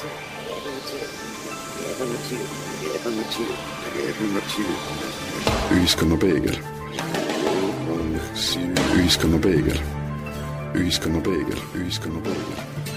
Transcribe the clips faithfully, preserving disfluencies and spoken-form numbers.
Ühiskonna peegel. Ühiskonna peegel. Ühiskonna peegel. Ühiskonna peegel.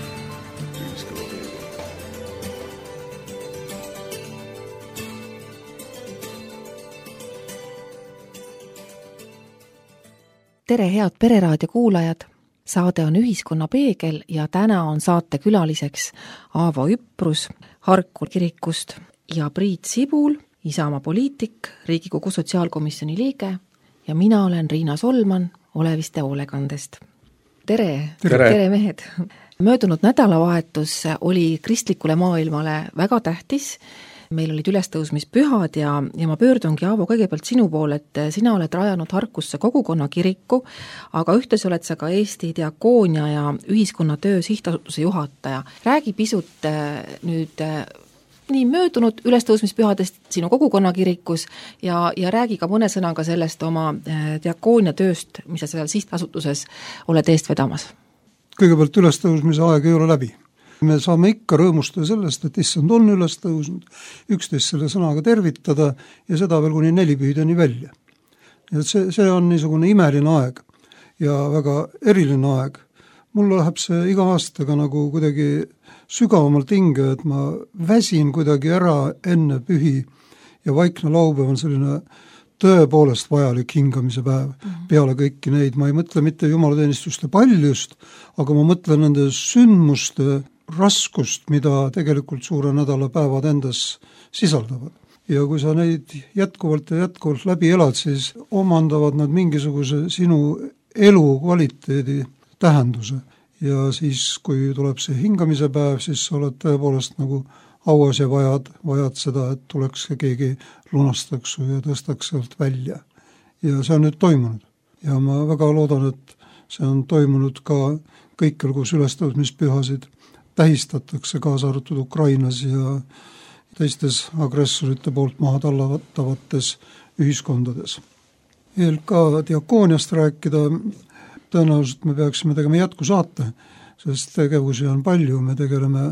Tere, head Pereraadio kuulajad! Saade on Ühiskonna peegel ja täna on saate külaliseks Aavo Üprus Harku kirikust ja Priit Sibul, Isamaa poliitik, Riigikogu sotsiaalkomisjoni liige ja mina olen Riina Solman Oleviste hoolekandest. Tere, tere, tere mehed! Möödunud nädalavahetus oli kristlikule maailmale väga tähtis. Meil olid ülestõusmispühad ja, ja ma pöördungi, Aavo, kõigepealt sinu poole, et sina oled rajanud Harkusse kogukonna kiriku, aga ühtlasi oled sa ka Eesti Diakoonia ja ühiskonnatöö sihtasutuse juhataja. Räägi pisut nüüd nii möödunud ülestõusmispühadest sinu kogukonna kirikus ja, ja räägi ka mõne sõnaga sellest oma diakoonia tööst, mis sa seal sihtasutuses oled eest vedamas. Kõigepealt ülestõusmise aeg ei ole läbi. Me saame ikka rõõmustada sellest, et issand on üles tõusnud, üksteist selle sõnaga tervitada ja seda veel kuni nelipühideni välja. Ja see, see on niisugune imeline aeg ja väga eriline aeg. Mul läheb see iga aastaga nagu kuidagi sügavamalt hinge, et ma väsin kuidagi ära enne pühi ja vaikne laupäev on selline tõepoolest vajalik hingamise päev peale kõiki neid. Ma ei mõtle mitte jumalateenistuste paljust, aga ma mõtlen nende sündmuste raskust, mida tegelikult suure nädala päevad endas sisaldavad. Ja kui sa neid jätkuvalt ja jätkuvalt läbi elad, siis omandavad nad mingisuguse sinu elu kvaliteedi tähenduse. Ja siis, kui tuleb see hingamise päev, siis sa oled tõepoolest nagu auas ja vajad, vajad seda, et tuleks keegi lunastaks ja tõstaks sealt välja. Ja see on nüüd toimunud. Ja ma väga loodan, et see on toimunud ka kõikjal, kus ülestõusmispühasid tähistatakse, kaasa arvatud Ukrainas ja teistes agressorite poolt maha tallatavates ühiskondades. Veel ka diakooniast rääkida, tõenäoliselt me peaksime tegema jätkusaate, sest tegevusi on palju, me tegeleme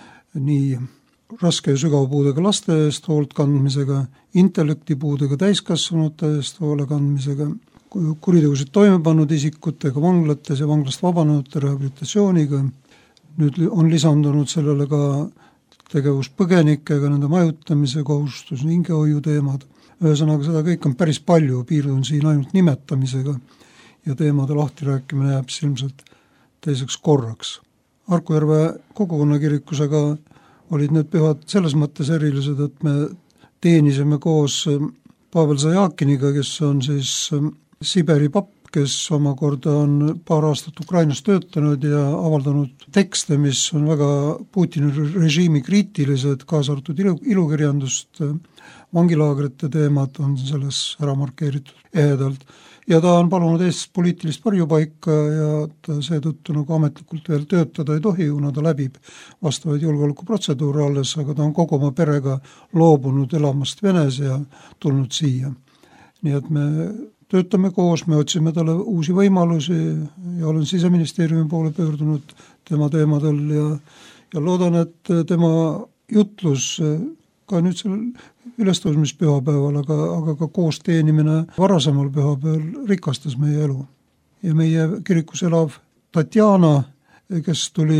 nii raske ja sügava puudega laste eest hoolt kandmisega, intellektipuudega täiskasvanute eest hoole kandmisega, kuritegusid toime pannud isikutega vanglates ja vanglast vabanenute rehabilitatsiooniga. Nüüd on lisandunud sellele ka tegevus põgenikega, nende majutamise kohustus, hingehoiu teemad. Ühesõnaga, seda kõik on päris palju, piirdun siin ainult nimetamisega ja teemade lahti rääkimine jääb ilmselt teiseks korraks. Harkujärve kogukonnakirikusega olid need pühad selles mõttes erilised, et me teenisime koos Pavel Zajakiniga, kes on siis Siberi papp, kes omakorda on paar aastat Ukrainas töötanud ja avaldanud tekste, mis on väga Putini režiimi kriitilised, kaasa arvatud ilu, ilukirjandust, vangilaagrite teemad on selles ära markeeritud ehedalt. Ja ta on palunud Eestis poliitilist varjupaika ja ta seetõttu nagu ametlikult veel töötada ei tohi, kuna ta läbib vastavaid julgeolekuprotseduure alles, aga ta on kogu oma perega loobunud elamast Venes ja tulnud siia. Nii et me töötame koos, me otsime talle uusi võimalusi ja olen Siseministeeriumi poole pöördunud tema teemadel ja, ja loodan, et tema jutlus ka nüüd sellel ülestõusmispühapäeval, aga, aga ka koos teenimine varasemal pühapäeval rikastas meie elu. Ja meie kirikus elav Tatjana, kes tuli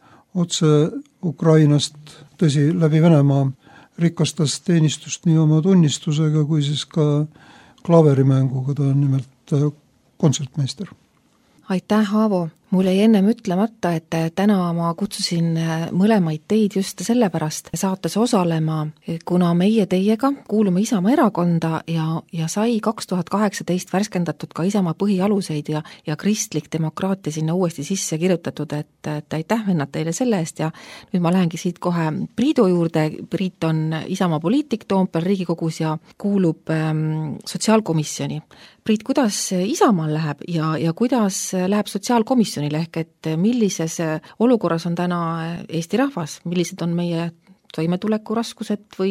otse Ukrainast, tõsi läbi Venemaa, rikastas teenistust nii oma tunnistusega kui siis ka klaverimänguga, ta on nimelt kontsertmeister. Aitäh, Aavo! Mul jäi ennem ütlemata, et täna ma kutsusin mõlemaid teid just sellepärast saates osalema, kuna meie teiega kuulume Isamaa erakonda ja, ja sai kaks tuhat kaheksateist värskendatud ka Isamaa põhialuseid ja, ja kristlik demokraatia sinna uuesti sisse kirjutatud, et, et aitäh vennad teile selle eest ja nüüd ma lähengi siit kohe Priidu juurde. Priit on Isamaa poliitik Toompeal Riigikogus ja kuulub ähm, sotsiaalkomisjoni. Priit, kuidas Isamaal läheb ja, ja kuidas läheb sotsiaalkomisjoni? Ehk et millises olukorras on täna Eesti rahvas, millised on meie toimetuleku raskused või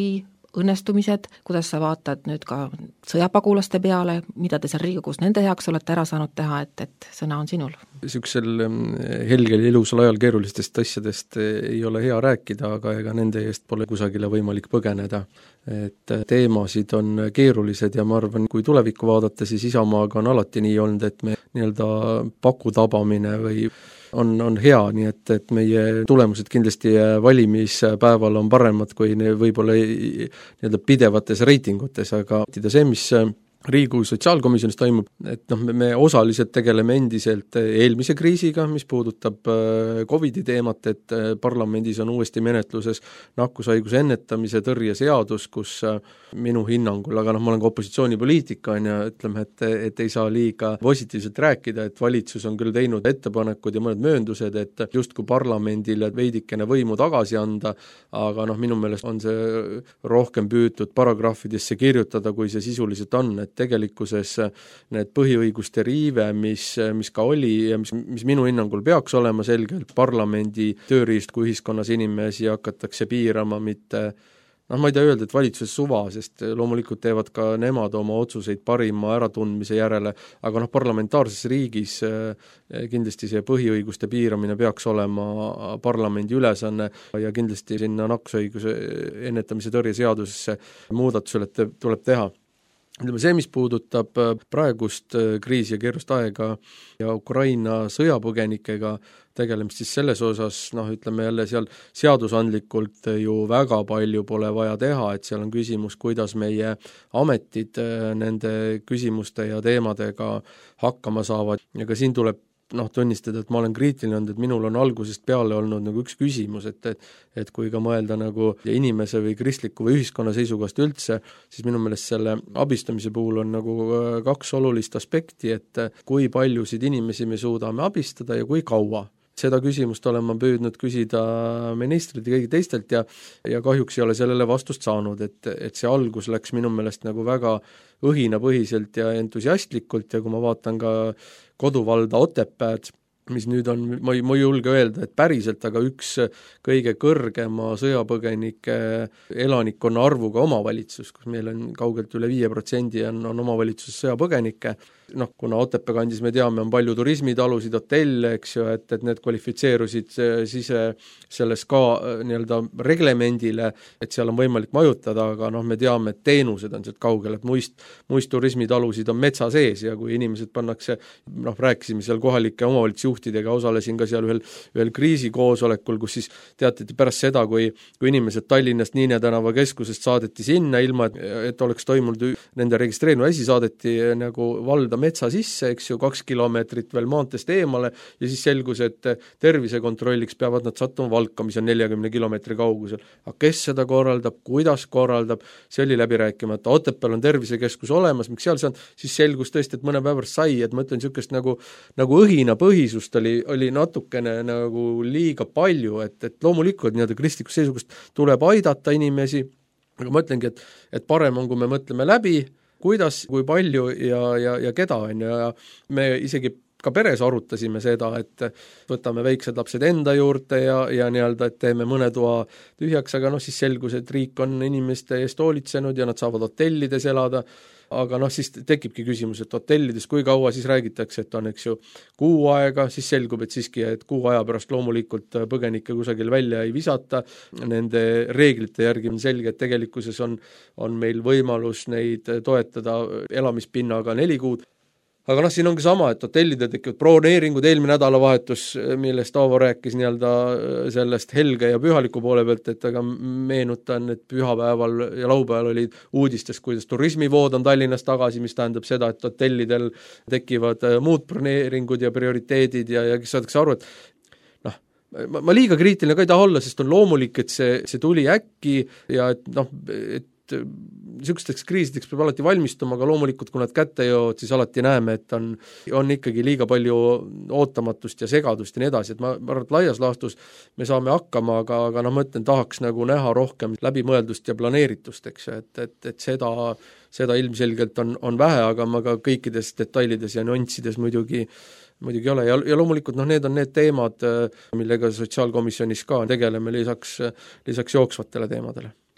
õnnestumised, kuidas sa vaatad nüüd ka sõjapagulaste peale, mida te seal Riigikogus nende heaks olete ära saanud teha, et, et sõna on sinul? Niisugusel helgel ja ilusal ajal keerulistest asjadest ei ole hea rääkida, aga ega nende eest pole kusagile võimalik põgeneda. Et teemasid on keerulised ja ma arvan, kui tulevikku vaadata, siis Isamaaga on alati nii olnud, et me nii-öelda pakutabamine või on, on hea, nii et, et meie tulemused kindlasti valimispäeval on paremad kui ne, võib-olla nii-öelda pidevates reitingutes, aga see, mis Riigikogu sotsiaalkomisjonis toimub, et noh, me osaliselt tegeleme endiselt eelmise kriisiga, mis puudutab Covidi teemat, et parlamendis on uuesti menetluses nakkushaiguse ennetamise tõrje seadus, kus minu hinnangul, aga noh, ma olen ka opositsioonipoliitika ja ütleme, et, et ei saa liiga positiivselt rääkida, et valitsus on küll teinud ettepanekud ja mõned mööndused, et justkui parlamendile veidikene võimu tagasi anda, aga noh, minu meelest on see rohkem püütud paragrahvidesse kirjutada, kui see sisuliselt on, et tegelikkuses need põhiõiguste riive, mis, mis ka oli ja mis, mis minu hinnangul peaks olema selgelt parlamendi tööriist, kui ühiskonnas inimesi hakatakse piirama, mitte noh, ma ei tea öelda, et valitsuses suva, sest loomulikult teevad ka nemad oma otsuseid parima äratundmise järele, aga noh, parlamentaarses riigis kindlasti see põhiõiguste piiramine peaks olema parlamendi ülesanne ja kindlasti sinna nakkusõiguse ennetamise tõrje seadusesse muudatusele tuleb teha. See, mis puudutab praegust kriisi ja keerust aega ja Ukraina sõjapõgenikega tegelemist, siis selles osas, noh, ütleme jälle seal seadusandlikult ju väga palju pole vaja teha, et seal on küsimus, kuidas meie ametid nende küsimuste ja teemadega hakkama saavad ja ka siin tuleb noh, tunnistada, et ma olen kriitiline olnud, et minul on algusest peale olnud nagu üks küsimus, et, et, et kui ka mõelda nagu inimese või kristliku või ühiskonna seisukohast üldse, siis minu meelest selle abistamise puhul on nagu kaks olulist aspekti, et kui paljusid inimesi me suudame abistada ja kui kaua. Seda küsimust olen ma püüdnud küsida ministrid ja kõigi teistelt ja, ja kahjuks ei ole sellele vastust saanud, et, et see algus läks minu meelest nagu väga õhinapõhiselt ja entusiastlikult ja kui ma vaatan ka koduvalda Otepääd, mis nüüd on, ma ei, ma ei julge öelda, et päriselt, aga üks kõige kõrgema sõjapõgenike elanikkonna arvuga omavalitsus, kus meil on kaugelt üle viie protsendi on, on omavalitsuses sõjapõgenikke, noh, kuna Otepää kandis me teame, on palju turismitalusid, hotelle, eks ju, et, et need kvalifitseerusid sise selles ka nii-öelda reglemendile, et seal on võimalik majutada, aga noh, me teame, et teenused on sealt kaugel, et muist, muist turismitalusid on metsa sees ja kui inimesed pannakse, noh, rääkisime seal kohalike omavalitsusjuhtidega, osalesin ka seal ühel, ühel kriisikoosolekul, kus siis teatati pärast seda, kui, kui inimesed Tallinnast Niine tänava keskusest saadeti sinna, ilma et, et oleks toimunud nende registreerimine, esi saadeti nagu valda metsa sisse, eks ju, kaks kilomeetrit veel maantest eemale ja siis selgus, et tervisekontrolliks peavad nad sattuma Valka, mis on neljakümne kilomeetri kaugusel. Aga kes seda korraldab, kuidas korraldab, see oli läbi rääkimata. Otepääl on tervisekeskus olemas, miks seal see on, siis selgus tõesti, et mõne päevast sai, et ma ütlen, niisugust nagu, nagu õhina põhisust oli, oli natukene nagu liiga palju, et, et loomulikult nii-öelda kristlikust seisukust tuleb aidata inimesi, aga ma ütlengi, et, et parem on, kui me mõtleme läbi, kuidas, kui palju ja, ja, ja keda on ja me isegi ka peres arutasime seda, et võtame väiksed lapsed enda juurde ja, ja nii-öelda, et teeme mõne toa tühjaks, aga noh, siis selgus, et riik on inimeste eest hoolitsenud ja nad saavad hotellides elada, aga noh, siis tekibki küsimus, et hotellides kui kaua siis räägitakse, et on, eks ju, kuu aega, siis selgub, et siiski, et kuu aja pärast loomulikult põgenikke kusagil välja ei visata, nende reeglite järgi on selge, et tegelikkuses on, on meil võimalus neid toetada elamispinnaga neli kuud, aga noh, siin ongi sama, et hotellide tekivad broneeringud, eelmine nädalavahetus, millest Aavo rääkis nii-öelda sellest helge ja pühaliku poole pealt, et aga meenutan, et pühapäeval ja laupäeval olid uudistes, kuidas turismivood on Tallinnas tagasi, mis tähendab seda, et hotellidel tekivad muud broneeringud ja prioriteedid ja, ja kes saadakse aru, et noh, ma, ma liiga kriitiline ka ei taha olla, sest on loomulik, et see, see tuli äkki ja et noh, et niisugusteks kriisideks peab alati valmistuma, aga loomulikult, kui nad kätte jõuavad, siis alati näeme, et on, on ikkagi liiga palju ootamatust ja segadust ja nii edasi, et ma, ma arvan, et laias laastus me saame hakkama, aga, aga noh, ma ütlen, tahaks nagu näha rohkem läbimõeldust ja planeeritust, eks, et, et, et seda, seda ilmselgelt on, on vähe, aga ma ka kõikides detailides ja nüanssides muidugi muidugi ei ole ja, ja loomulikult noh, need on need teemad, millega sotsiaalkomisjonis ka tegeleme lisaks, lisaks jooksvatele teemadele.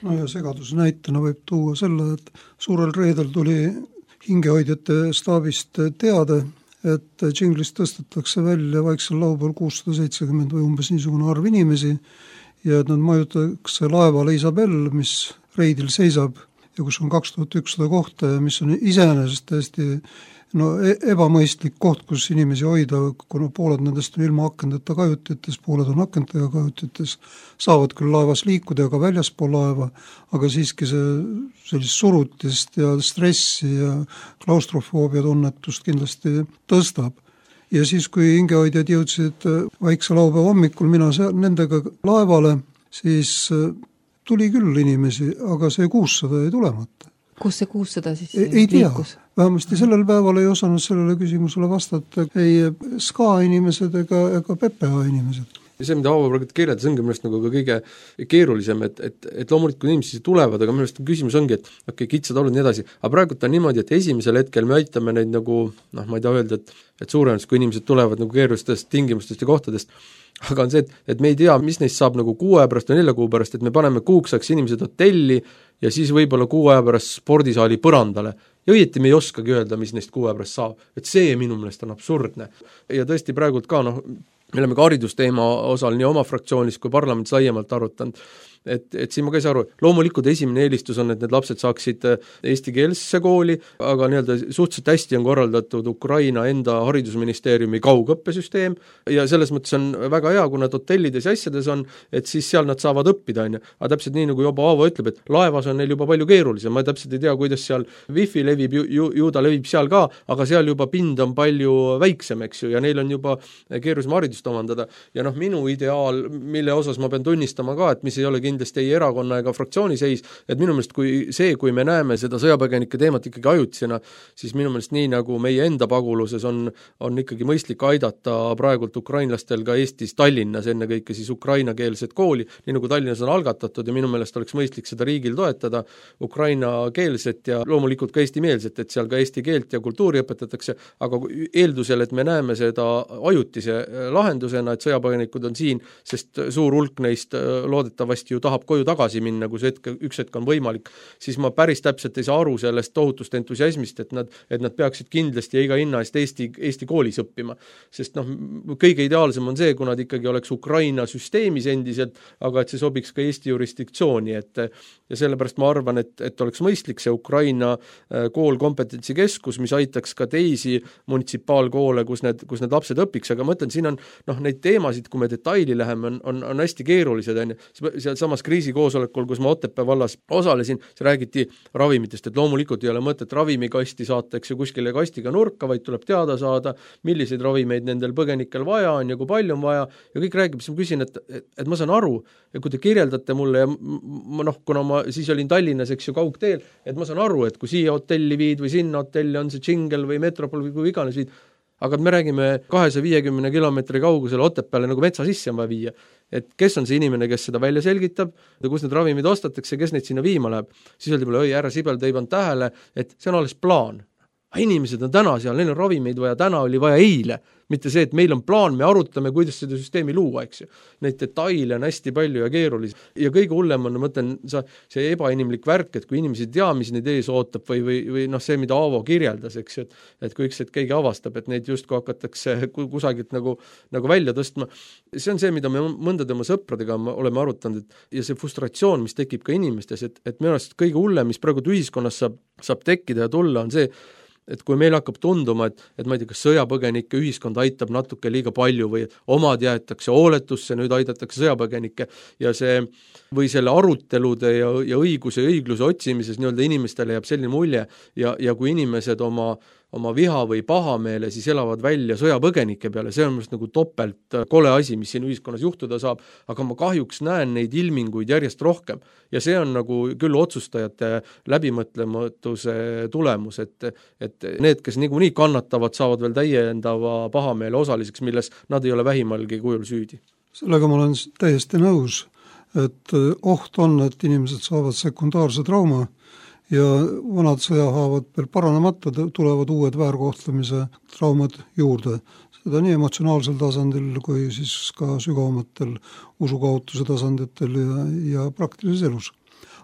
no ja segaduse näitena võib tuua selle, et suurel reedel tuli hingehoidjate staabist teade, et džinglist tõstetakse välja vaiksel laupäeval kuussada seitsekümmend või umbes niisugune arv inimesi ja et nad majutatakse laevale Isabel, mis reidil seisab ja kus on kaks tuhat ükssada kohta ja mis on iseenesest täiesti no ebamõistlik koht, kus inimesi hoida, kuna pooled nendest on ilma akendeta kajutites, pooled on akentega kajutites, saavad küll laevas liikuda ja ka väljaspool laeva, aga siiski see sellist surutist ja stressi ja klaustrofoobia tunnetust kindlasti tõstab. Ja siis, kui hingehoidjad jõudsid vaikse laupäeva hommikul, mina seal nendega laevale, siis tuli küll inimesi, aga see kuussada ei tulemata. Kus see kuussada siis ei, ei tea, liikus? vähemasti sellel päeval ei osanud sellele küsimusele vastata ei SKA inimesed ega, ega P P A inimesed. Ja see, mida Aavo praegu kirjeldas, ongi mõnest nagu ka kõige keerulisem, et, et, et loomulikult inimesed tulevad, aga mõnest küsimus ongi, et okei, okay, kitsad olud nii edasi, aga praegu ta on niimoodi, et esimesel hetkel me aitame neid nagu, noh, ma ei taha öelda, et, et suuremas, kui inimesed tulevad nagu keerulistest tingimustest ja kohtadest, aga on see, et, et me ei tea, mis neist saab nagu kuu aja pärast või nelja kuu pärast, et me paneme kuuks ajaks inimesed hotelli ja siis võib-olla kuu aja pärast spordisaali põrandale. Ja õieti me ei oskagi öelda, mis neist kuu aja pärast saab. Et see minu meelest on absurdne. Ja tõesti praegult ka, noh, me oleme ka haridusteema osal nii oma fraktsioonis kui parlamendis laiemalt arutanud, et, et siin ma ka ei saa aru, loomulikult esimene eelistus on, et need lapsed saaksid eestikeelsesse kooli, aga nii-öelda suhteliselt hästi on korraldatud Ukraina enda haridusministeeriumi kaugõppesüsteem ja selles mõttes on väga hea, kui nad hotellides ja asjades on, et siis seal nad saavad õppida, on ju. Aga täpselt nii, nagu juba Aavo ütleb, et laevas on neil juba palju keerulisem, ma täpselt ei tea, kuidas seal wifi levib, ju, ju, ju ta levib seal ka, aga seal juba pind on palju väiksem, eks ju, ja neil on juba keerulisem haridust omandada. Ja noh, minu ideaal, mille osas ma pean tunnistama ka, et mis ei ole kindlasti ei erakonna ega fraktsiooni seis, et minu meelest kui see, kui me näeme seda sõjapõgenike teemat ikkagi ajutisena, siis minu meelest nii nagu meie enda paguluses on, on ikkagi mõistlik aidata praegult ukrainlastel ka Eestis Tallinnas enne kõike siis ukrainakeelset kooli, nii nagu Tallinnas on algatatud ja minu meelest oleks mõistlik seda riigil toetada, ukrainakeelset ja loomulikult ka eestimeelset, et seal ka eesti keelt ja kultuuri õpetatakse, aga eeldusel, et me näeme seda ajutise lahendusena, et sõjapõgenikud on siin, sest suur hulk neist loodetavasti ju tahab koju tagasi minna, kui see hetk, üks hetk on võimalik, siis ma päris täpselt ei saa aru sellest tohutust entusiasmist, et nad, et nad peaksid kindlasti ja iga hinna eest Eesti, Eesti koolis õppima. Sest noh, kõige ideaalsem on see, kui nad ikkagi oleks Ukraina süsteemis endiselt, aga et see sobiks ka Eesti jurisdiktsiooni, et ja sellepärast ma arvan, et, et oleks mõistlik see Ukraina kool kompetentsikeskus, mis aitaks ka teisi munitsipaalkoole, kus need, kus need lapsed õpiks, aga ma mõtlen, siin on noh, neid teemasid, kui me detaili läheme, on, on, on hästi keerulised, on ju. Seal samas kriisikoosolekul, kus ma Otepää vallas osalesin, see räägiti ravimitest, et loomulikult ei ole mõtet ravimikasti saata, eks ju, kuskile kastiga nurka, vaid tuleb teada saada, milliseid ravimeid nendel põgenikel vaja on ja kui palju on vaja ja kõik räägib, siis ma küsin, et, et, et ma saan aru ja kui te kirjeldate mulle ja ma noh, kuna ma siis olin Tallinnas, eks ju, kaugteel, et ma saan aru, et kui siia hotelli viid või sinna hotelli on see Džingel või Metropol või kui iganes viid, aga me räägime kahesaja viiekümne kilomeetri kaugusele Otepääle nagu metsa sisse on vaja viia. Et kes on see inimene, kes seda välja selgitab ja kus need ravimid ostatakse, kes neid sinna viima läheb. Siis öeldi mulle, oi, härra Sibel, te ei pannud tähele, et see on alles plaan. Inimesed on täna seal, neil on ravimeid vaja, täna oli vaja eile, mitte see, et meil on plaan, me arutame, kuidas seda süsteemi luua, eks ju. Neid detaile on hästi palju ja keerulisi. Ja kõige hullem on, mõtlen, see ebainimlik värk, et kui inimesed tea, mis neid ees ootab või, või, või noh, see, mida Aavo kirjeldas, eks ju, et, et kui üks, et keegi avastab, et neid just kui hakatakse kusagilt nagu, nagu välja tõstma. See on see, mida me mõndade oma sõpradega oleme arutanud, et ja see frustratsioon, mis tekib ka inimestes, et, et minu arust kõige hullem, mis praegu ühiskonnas saab, saab tekkida ja tulla, on see, et kui meil hakkab tunduma, et, et ma ei tea, kas sõjapõgenike ühiskond aitab natuke liiga palju või omad jäetakse hooletusse, nüüd aidatakse sõjapõgenikke ja see või selle arutelude ja, ja õiguse ja õigluse otsimises nii-öelda inimestele jääb selline mulje ja, ja kui inimesed oma oma viha või pahameele siis elavad välja sõjapõgenike peale, see on just nagu topelt kole asi, mis siin ühiskonnas juhtuda saab, aga ma kahjuks näen neid ilminguid järjest rohkem ja see on nagu küll otsustajate läbimõtlematuse tulemus, et, et need, kes niikuinii kannatavad, saavad veel täiendava pahameele osaliseks, milles nad ei ole vähimalgi kujul süüdi. Sellega ma olen täiesti nõus, et oht on, et inimesed saavad sekundaarse trauma ja vanad sõjahaavad veel paranemata tulevad uued väärkohtlemise traumad juurde. Seda nii emotsionaalsel tasandil kui siis ka sügavamatel usukaotuse tasanditel ja, ja praktilises elus.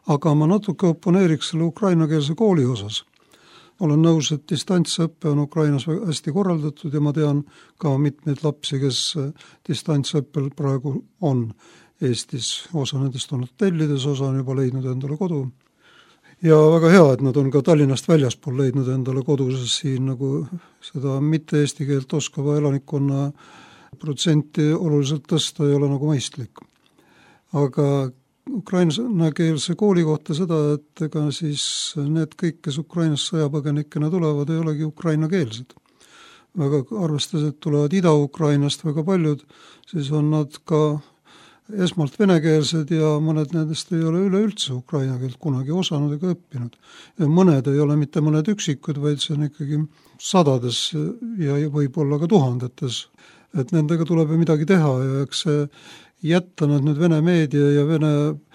aga ma natuke oponeeriks selle ukrainakeelse kooli osas. Olen nõus, et distantsõppe on Ukrainas hästi korraldatud ja ma tean ka mitmeid lapsi, kes distantsõppel praegu on Eestis. Osa nendest on hotellides, osa on juba leidnud endale kodu. Ja väga hea, et nad on ka Tallinnast väljaspool leidnud endale kodu, sest siin nagu seda mitte eesti keelt oskava elanikkonna protsenti oluliselt tõsta ei ole nagu mõistlik. Aga ukrainakeelse kooli kohta seda, et ega siis need kõik, kes Ukrainas sõjapõgenikena tulevad, ei olegi ukrainakeelsed. Väga arvestades, et tulevad Ida-Ukrainast väga paljud, siis on nad ka esmalt venekeelsed ja mõned nendest ei ole üleüldse ukraina keelt kunagi osanud ega õppinud. Ja mõned ei ole mitte mõned üksikud, vaid see on ikkagi sadades ja võib-olla ka tuhandetes. Et nendega tuleb midagi teha ja eks see jätta nad nüüd vene meedia ja vene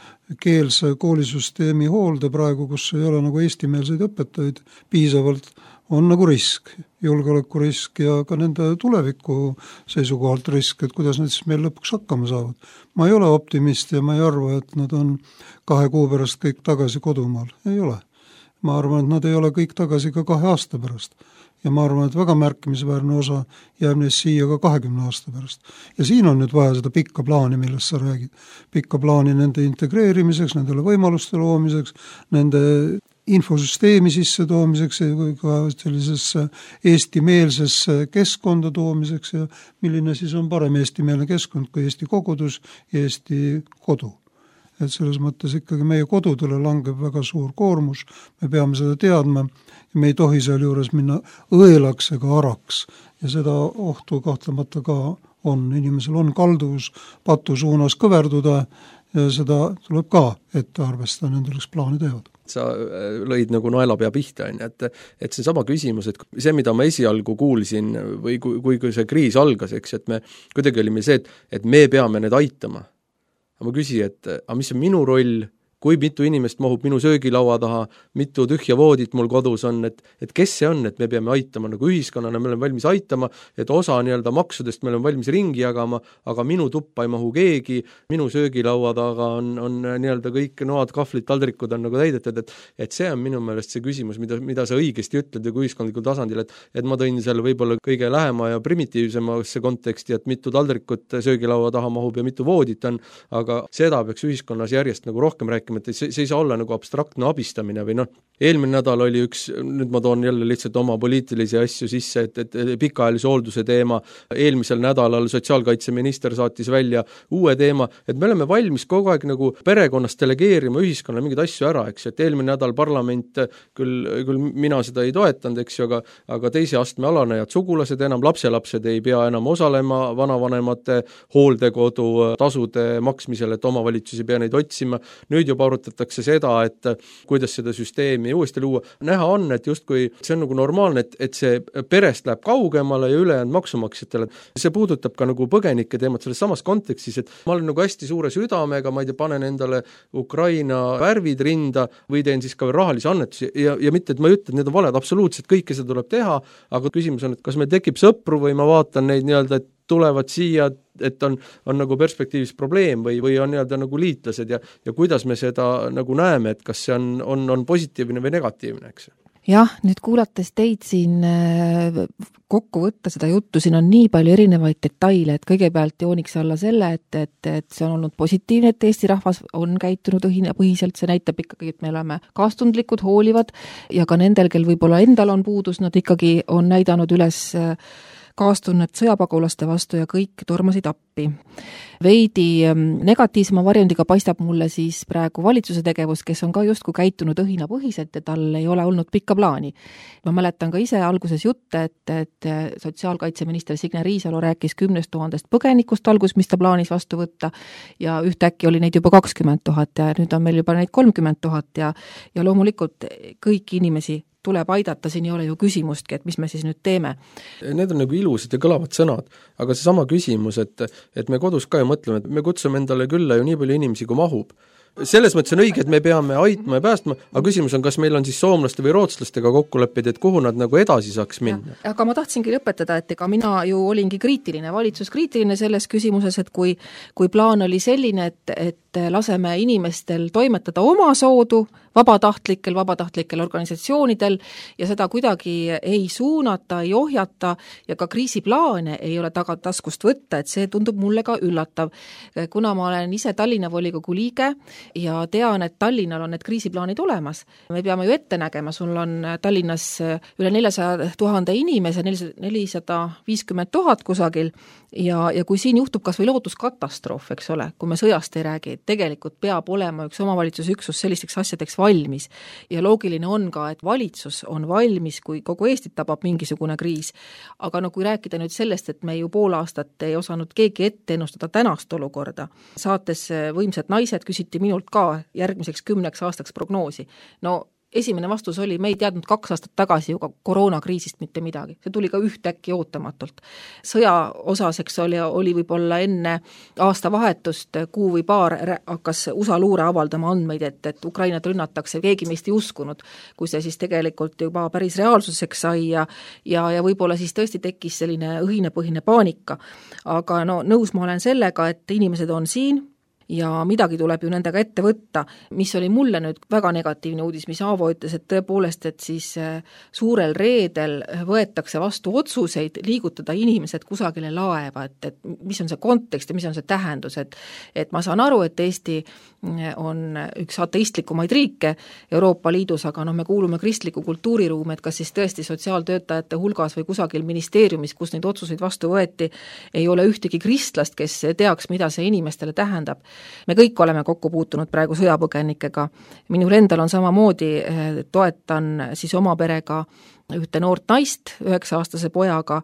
keelse koolisüsteemi hoolde praegu, kus ei ole nagu eestimeelseid õpetajaid piisavalt, on nagu risk, julgeolekurisk ja ka nende tuleviku seisukohalt risk, et kuidas nad siis meil lõpuks hakkama saavad. Ma ei ole optimist ja ma ei arva, et nad on kahe kuu pärast kõik tagasi kodumaal. Ei ole. Ma arvan, et nad ei ole kõik tagasi ka kahe aasta pärast. Ja ma arvan, et väga märkimisväärne osa jääb neist siia ka kahekümne aasta pärast. Ja siin on nüüd vaja seda pikka plaani, millest sa räägid. Pikka plaani nende integreerimiseks, nendele võimaluste loomiseks, nende infosüsteemi sisse toomiseks ja ka sellisesse eestimeelsesse keskkonda toomiseks ja milline siis on parem eestimeelne keskkond kui Eesti kogudus ja Eesti kodu. Et selles mõttes ikkagi meie kodudele langeb väga suur koormus, me peame seda teadma ja me ei tohi seal juures minna õelaks ega araks ja seda ohtu kahtlemata ka on. Inimesel on kalduvus patu suunas kõverduda ja seda tuleb ka ette arvestada, nendeks plaani teevad. Sa lõid nagu naelapea pihta, et, et see sama küsimus, et see, mida ma esialgu kuulsin või kui, kui see kriis algas, eks, et me kuidagi olime see, et, et me peame need aitama. Ma küsin, et aga mis on minu roll, kui mitu inimest mahub minu söögilaua taha, mitu tühja voodit mul kodus on, et, et kes see on, et me peame aitama nagu ühiskonnana, me oleme valmis aitama, et osa nii-öelda maksudest me oleme valmis ringi jagama, aga minu tuppa ei mahu keegi, minu söögilaua taga on, on nii-öelda kõik noad, kahvlid, taldrikud on nagu täidetud, et, et see on minu meelest see küsimus, mida, mida sa õigesti ütled ja ühiskondlikul tasandil, et, et ma tõin selle võib-olla kõige lähema ja primitiivsemasse konteksti, et mitu taldrikut söögilaua taha mahub ja mitu voodit on, aga seda peaks ühiskonnas järjest nagu rohkem rääkima, et see, see ei saa olla nagu abstraktne abistamine või noh, eelmine nädal oli üks, nüüd ma toon jälle lihtsalt oma poliitilisi asju sisse, et, et pikaajalise hoolduse teema, eelmisel nädalal sotsiaalkaitseminister saatis välja uue teema, et me oleme valmis kogu aeg nagu perekonnast delegeerima ühiskonnale mingeid asju ära, eks, et eelmine nädal parlament, küll, küll mina seda ei toetanud, eks ju, aga, aga teise astme alanejad sugulased enam, lapselapsed ei pea enam osalema vanavanemate hooldekodu tasude maksmisel, et omavalitsusi ei pea neid otsima, nüüd juba arutatakse seda, et kuidas seda süsteemi uuesti luua. Näha on, et justkui see on nagu normaalne, et, et see perest läheb kaugemale ja ülejäänud maksumaksjatele. See puudutab ka nagu põgenike teemat selles samas kontekstis, et ma olen nagu hästi suure südamega, ma ei tea, panen endale Ukraina värvid rinda või teen siis ka rahalisi annetusi ja, ja mitte, et ma ei ütle, et need on valed, absoluutselt kõike seda tuleb teha, aga küsimus on, et kas meil tekib sõpru või ma vaatan neid nii-öelda, et tulevad siia, et on, on nagu perspektiivis probleem või, või on nii-öelda nagu liitlased ja, ja kuidas me seda nagu näeme, et kas see on, on, on positiivne või negatiivne, eks? Jah, nüüd kuulates teid siin kokku võtta seda juttu, siin on nii palju erinevaid detaile, et kõigepealt jooniks alla selle, et, et, et see on olnud positiivne, et Eesti rahvas on käitunud õhinapõhiselt, see näitab ikkagi, et me oleme kaastundlikud, hoolivad ja ka nendel, kel võib-olla endal on puudus, nad ikkagi on näidanud üles kaastunnet sõjapagulaste vastu ja kõik tormasid appi. Veidi negatiivsema varjundiga paistab mulle siis praegu valitsuse tegevus, kes on ka justkui käitunud õhinapõhiselt ja tal ei ole olnud pikka plaani. Ma mäletan ka ise alguses jutte, et, et sotsiaalkaitseminister Signe Riisalo rääkis kümnest tuhandest põgenikust algus, mis ta plaanis vastu võtta ja ühtäkki oli neid juba kakskümmend tuhat ja nüüd on meil juba neid kolmkümmend tuhat ja, ja loomulikult kõiki inimesi tuleb aidata, siin ei ole ju küsimustki, et mis me siis nüüd teeme. Need on nagu ilusad ja kõlavad sõnad, aga see sama küsimus, et, et me kodus ka ju mõtleme, et me kutsume endale külla ju nii palju inimesi, kui mahub. selles mõttes on õige, et me peame aitma ja päästma, aga küsimus on, kas meil on siis soomlaste või rootslastega kokkulepped, et kuhu nad nagu edasi saaks minna. Aga ma tahtsingi lõpetada, et ega mina ju olingi kriitiline, valitsus kriitiline selles küsimuses, et kui, kui plaan oli selline, et, et laseme inimestel toimetada oma soodu, vabatahtlikel, vabatahtlikel organisatsioonidel ja seda kuidagi ei suunata, ei ohjata ja ka kriisiplaane ei ole taga taskust võtta, et see tundub mulle ka üllatav. Kuna ma olen ise Tallinna volikogu liige ja tean, et Tallinnal on need kriisiplaanid olemas, me peame ju ette nägema, sul on Tallinnas üle neljasaja tuhande inimese, nelisada viiskümmend tuhat kusagil ja, ja kui siin juhtub kas või looduskatastroof, eks ole, kui me sõjast ei räägi, tegelikult peab olema üks omavalitsusüksus sellisteks asjadeks valmis ja loogiline on ka, et valitsus on valmis, kui kogu Eestit tabab mingisugune kriis. Aga no kui rääkida nüüd sellest, et me ju pool aastat ei osanud keegi ette ennustada tänast olukorda, saates Võimsad naised küsiti minult ka järgmiseks kümneks aastaks prognoosi. No esimene vastus oli, me ei teadnud kaks aastat tagasi ju ka koroonakriisist mitte midagi. See tuli ka ühtäkki ootamatult. Sõja osas, eks oli, oli võib-olla enne aasta vahetust kuu või paar hakkas U S A luure avaldama andmeid, et, et Ukrainat rünnatakse, keegi meist ei uskunud, kui see siis tegelikult juba päris reaalsuseks sai ja, ja, ja võib-olla siis tõesti tekkis selline õhinepõhine paanika. Aga no nõus ma olen sellega, et inimesed on siin, ja midagi tuleb ju nendega ette võtta, mis oli mulle nüüd väga negatiivne uudis, mis Aavo ütles, et tõepoolest, et siis suurel reedel võetakse vastu otsuseid liigutada inimesed kusagile laeva, et, et mis on see kontekst ja mis on see tähendus, et, et ma saan aru, et Eesti on üks ateistlikumaid riike Euroopa Liidus, aga noh, me kuulume kristliku kultuuriruumi, et kas siis tõesti sotsiaaltöötajate hulgas või kusagil ministeeriumis, kus neid otsuseid vastu võeti, ei ole ühtegi kristlast, kes teaks, mida see inimestele tähendab. Me kõik oleme kokku puutunud praegu sõjapõgenikega. Minul endal on samamoodi, toetan siis oma perega ühte noort naist, üheksa-aastase pojaga,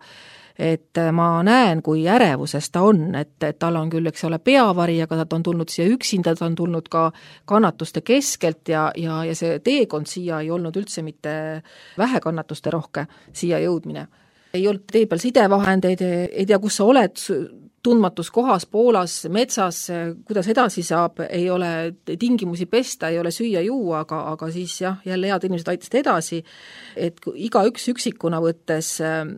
et ma näen, kui ärevuses ta on, et, et tal on küll, eks ole, peavari, aga ta on tulnud siia üksinda, ta on tulnud ka kannatuste keskelt ja, ja, ja see teekond siia ei olnud üldse mitte vähe kannatuste rohke siia jõudmine. Ei olnud tee peal sidevahendeid, ei tea, kus sa oled, tundmatus kohas, Poolas, metsas, kuidas edasi saab, ei ole tingimusi pesta, ei ole süüa juua, aga, aga siis jah, jälle head inimesed aitasid edasi, et iga üks üksikuna võttes,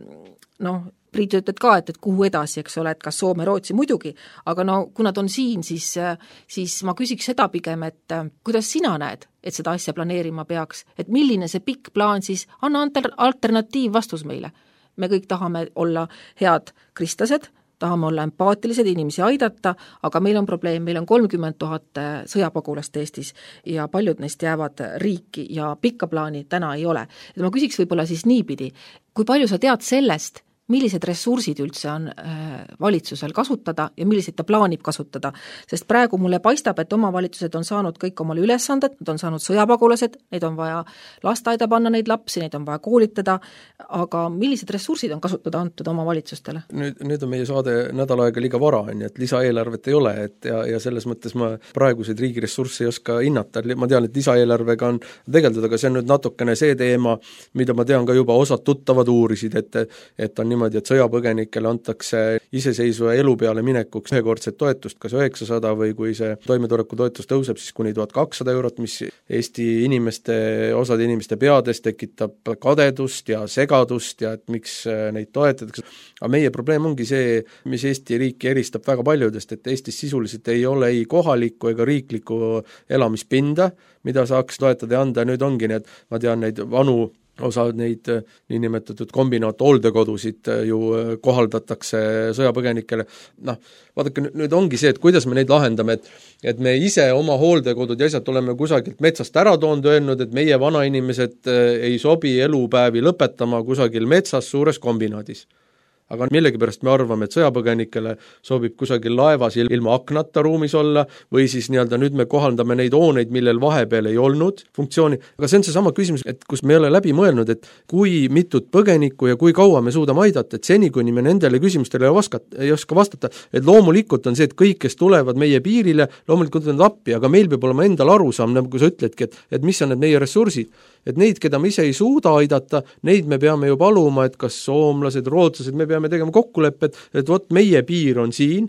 noh, Priit ütled ka, et, et kuhu edasi, eks ole, et kas Soome, Rootsi muidugi, aga no kui nad on siin, siis, siis ma küsiks seda pigem, et kuidas sina näed, et seda asja planeerima peaks, et milline see pikk plaan siis, anna alternatiiv vastus meile. Me kõik tahame olla head kristlased, tahame olla empaatilised, inimesi aidata, aga meil on probleem, meil on kolmkümmend tuhat sõjapagulast Eestis ja paljud neist jäävad riiki ja pikka plaani täna ei ole. Et ma küsiks võib-olla siis niipidi, kui palju sa tead sellest, millised ressursid üldse on valitsusel kasutada ja milliseid ta plaanib kasutada, sest praegu mulle paistab, et omavalitsused on saanud kõik omale ülesanded, nad on saanud sõjapagulased, neid on vaja lasteaeda panna neid lapsi, neid on vaja koolitada, aga millised ressursid on kasutada antud omavalitsustele? Nüüd, nüüd on meie saade nädal aega liiga vara, et lisaeelarvet ei ole, et ja, ja selles mõttes ma praeguseid riigi ressursse ei oska hinnata, ma tean, et lisaeelarvega on tegeldud, aga see on nüüd natukene see teema, mida ma tean ka juba osad tuttavad uurisid, et, et on niimoodi, et sõjapõgenikele antakse iseseisva elu peale minekuks ühekordset toetust, kas üheksasada või kui see toimetuleku toetus tõuseb, siis kuni tuhat kakssada eurot, mis Eesti inimeste, osade inimeste peades tekitab kadedust ja segadust ja et miks neid toetatakse. Aga meie probleem ongi see, mis Eesti riiki eristab väga paljudest, et Eestis sisuliselt ei ole ei kohalikku ega riiklikku elamispinda, mida saaks toetada ja anda, nüüd ongi need, ma tean neid vanu osa neid niinimetatud kombinaat hooldekodusid ju kohaldatakse sõjapõgenikele. Noh, vaadake, nüüd ongi see, et kuidas me neid lahendame, et, et me ise oma hooldekodud ja asjad oleme kusagilt metsast ära toonud, öelnud, et meie vanainimesed ei sobi elupäevi lõpetama kusagil metsas suures kombinaadis. Aga millegipärast me arvame, et sõjapõgenikele sobib kusagil laevas ilma aknata ruumis olla või siis nii-öelda nüüd me kohandame neid hooneid, millel vahepeal ei olnud funktsiooni. Aga see on see sama küsimus, et kus me ei ole läbi mõelnud, et kui mitut põgenikku ja kui kaua me suudame aidata, et seni, kuni me nendele küsimustele ei, vaskat, ei oska vastata, et loomulikult on see, et kõik, kes tulevad meie piirile, loomulikult on appi, aga meil peab olema endal arusaam, nagu sa ütledki, et, et mis on need meie ressursid. Et neid, keda me ise ei suuda aidata, neid me peame ju paluma, et kas soomlased, rootslased, me peame tegema kokkulepped, et vot meie piir on siin,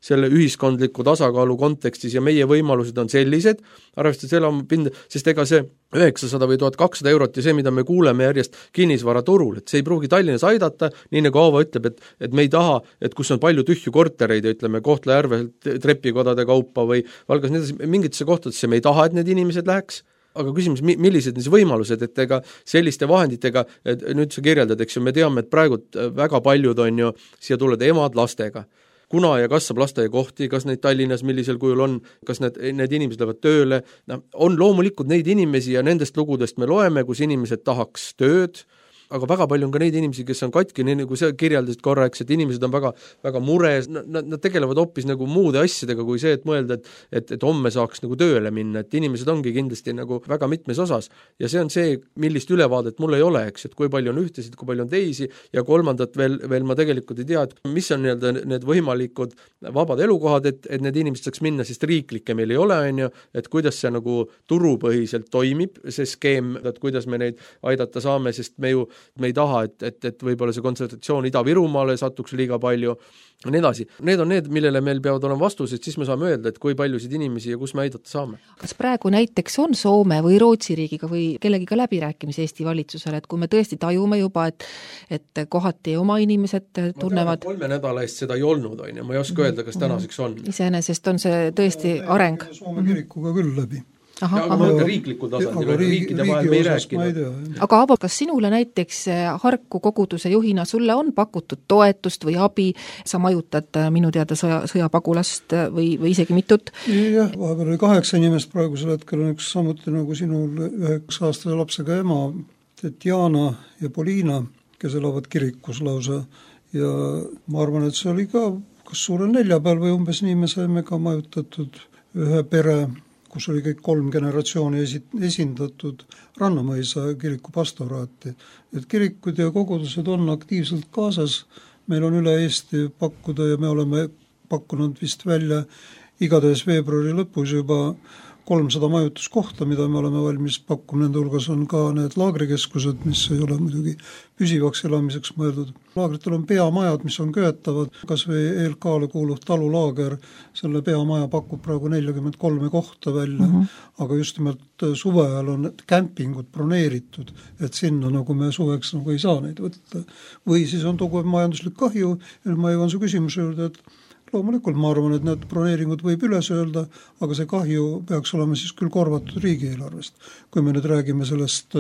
selle ühiskondliku tasakaalu kontekstis ja meie võimalused on sellised, arvestades elamupind, sest ega see üheksasada või tuhat kakssada eurot ja see, mida me kuuleme järjest kinnisvaraturul, et see ei pruugi Tallinnas aidata, nii nagu Aavo ütleb, et, et me ei taha, et kus on palju tühju kortereid, ütleme Kohtla-Järvel trepikodade kaupa või Valgas, mingitesse kohtadesse me ei taha, et need inimesed läheks, aga küsimus, millised need võimalused, et ega selliste vahenditega, et nüüd sa kirjeldad, eks ju, me teame, et praegu väga paljud on ju siia tulevad emad lastega. Kuna ja kas saab lasteaiakohti, kas neid Tallinnas millisel kujul on, kas need, need inimesed lähevad tööle, no, on loomulikult neid inimesi ja nendest lugudest me loeme, kus inimesed tahaks tööd, aga väga palju on ka neid inimesi, kes on katki, nii nagu sa kirjeldasid korra, eks, et inimesed on väga, väga mures, nad, nad tegelevad hoopis nagu muude asjadega kui see, et mõelda, et, et, et homme saaks nagu tööle minna, et inimesed ongi kindlasti nagu väga mitmes osas ja see on see, millist ülevaadet mul ei ole, eks, et kui palju on ühtesid, kui palju on teisi ja kolmandat veel, veel ma tegelikult ei tea, et mis on nii-öelda need võimalikud vabad elukohad, et, et need inimesed saaks minna, sest riiklikke meil ei ole, on ju, et kuidas see nagu turupõhiselt toimib, see skeem, et kuidas me neid aidata saame, sest me ju me ei taha, et, et, et võib-olla see kontsentratsioon Ida-Virumaale satuks liiga palju ja nii edasi. Need on need, millele meil peavad olema vastused, siis me saame öelda, et kui paljusid inimesi ja kus me aidata saame. Kas praegu näiteks on Soome või Rootsi riigiga või kellegiga läbirääkimis Eesti valitsusele, et kui me tõesti tajume juba, et, et kohati oma inimesed tunnevad... Ma tean, kolme nädala eest seda ei olnud, on ja ma ei oska öelda, kas tänaseks on. Iseenesest on see tõesti areng. Soome kirikuga küll läbi. Aha, ja, aga ma mõtlen riiklikul tasandil, riigi, riikide vahel me ei rääkinud. Aga Aavo, kas sinule näiteks Harku koguduse juhina sulle on pakutud toetust või abi, sa majutad minu teada sõja, sõjapagulast või, või isegi mitut? Jah, vahepeal oli kaheksa inimest, praegusel hetkel on üks samuti nagu sinul üheksa aastase lapsega ema, Tetjana ja Poliina, kes elavad kirikus lausa ja ma arvan, et see oli ka kas suurel neljapäeval või umbes nii me saime ka majutatud ühe pere, kus oli kõik kolm generatsiooni esindatud Rannamõisa kiriku pastoraati. Et kirikud ja kogudused on aktiivselt kaasas, meil on üle Eesti pakkuda ja me oleme pakkunud vist välja igatahes veebruari lõpus juba kolmsada majutuskohta, mida me oleme valmis pakkuma, nende hulgas on ka need laagrikeskused, mis ei ole muidugi püsivaks elamiseks mõeldud. Laagritel on peamajad, mis on köetavad, kas või E L K-le kuuluv talulaager, selle peamaja pakub praegu nelikümmend kolm kohta välja, uh-huh. aga just nimelt suve ajal on kämpingud broneeritud, et sinna nagu me suveks nagu ei saa neid võtta. Või siis on tugev majanduslik kahju, ja ma jõuan su küsimuse juurde, et loomulikult ma arvan, et need broneeringud võib üles öelda, aga see kahju peaks olema siis küll korvatud riigieelarvest. Kui me nüüd räägime sellest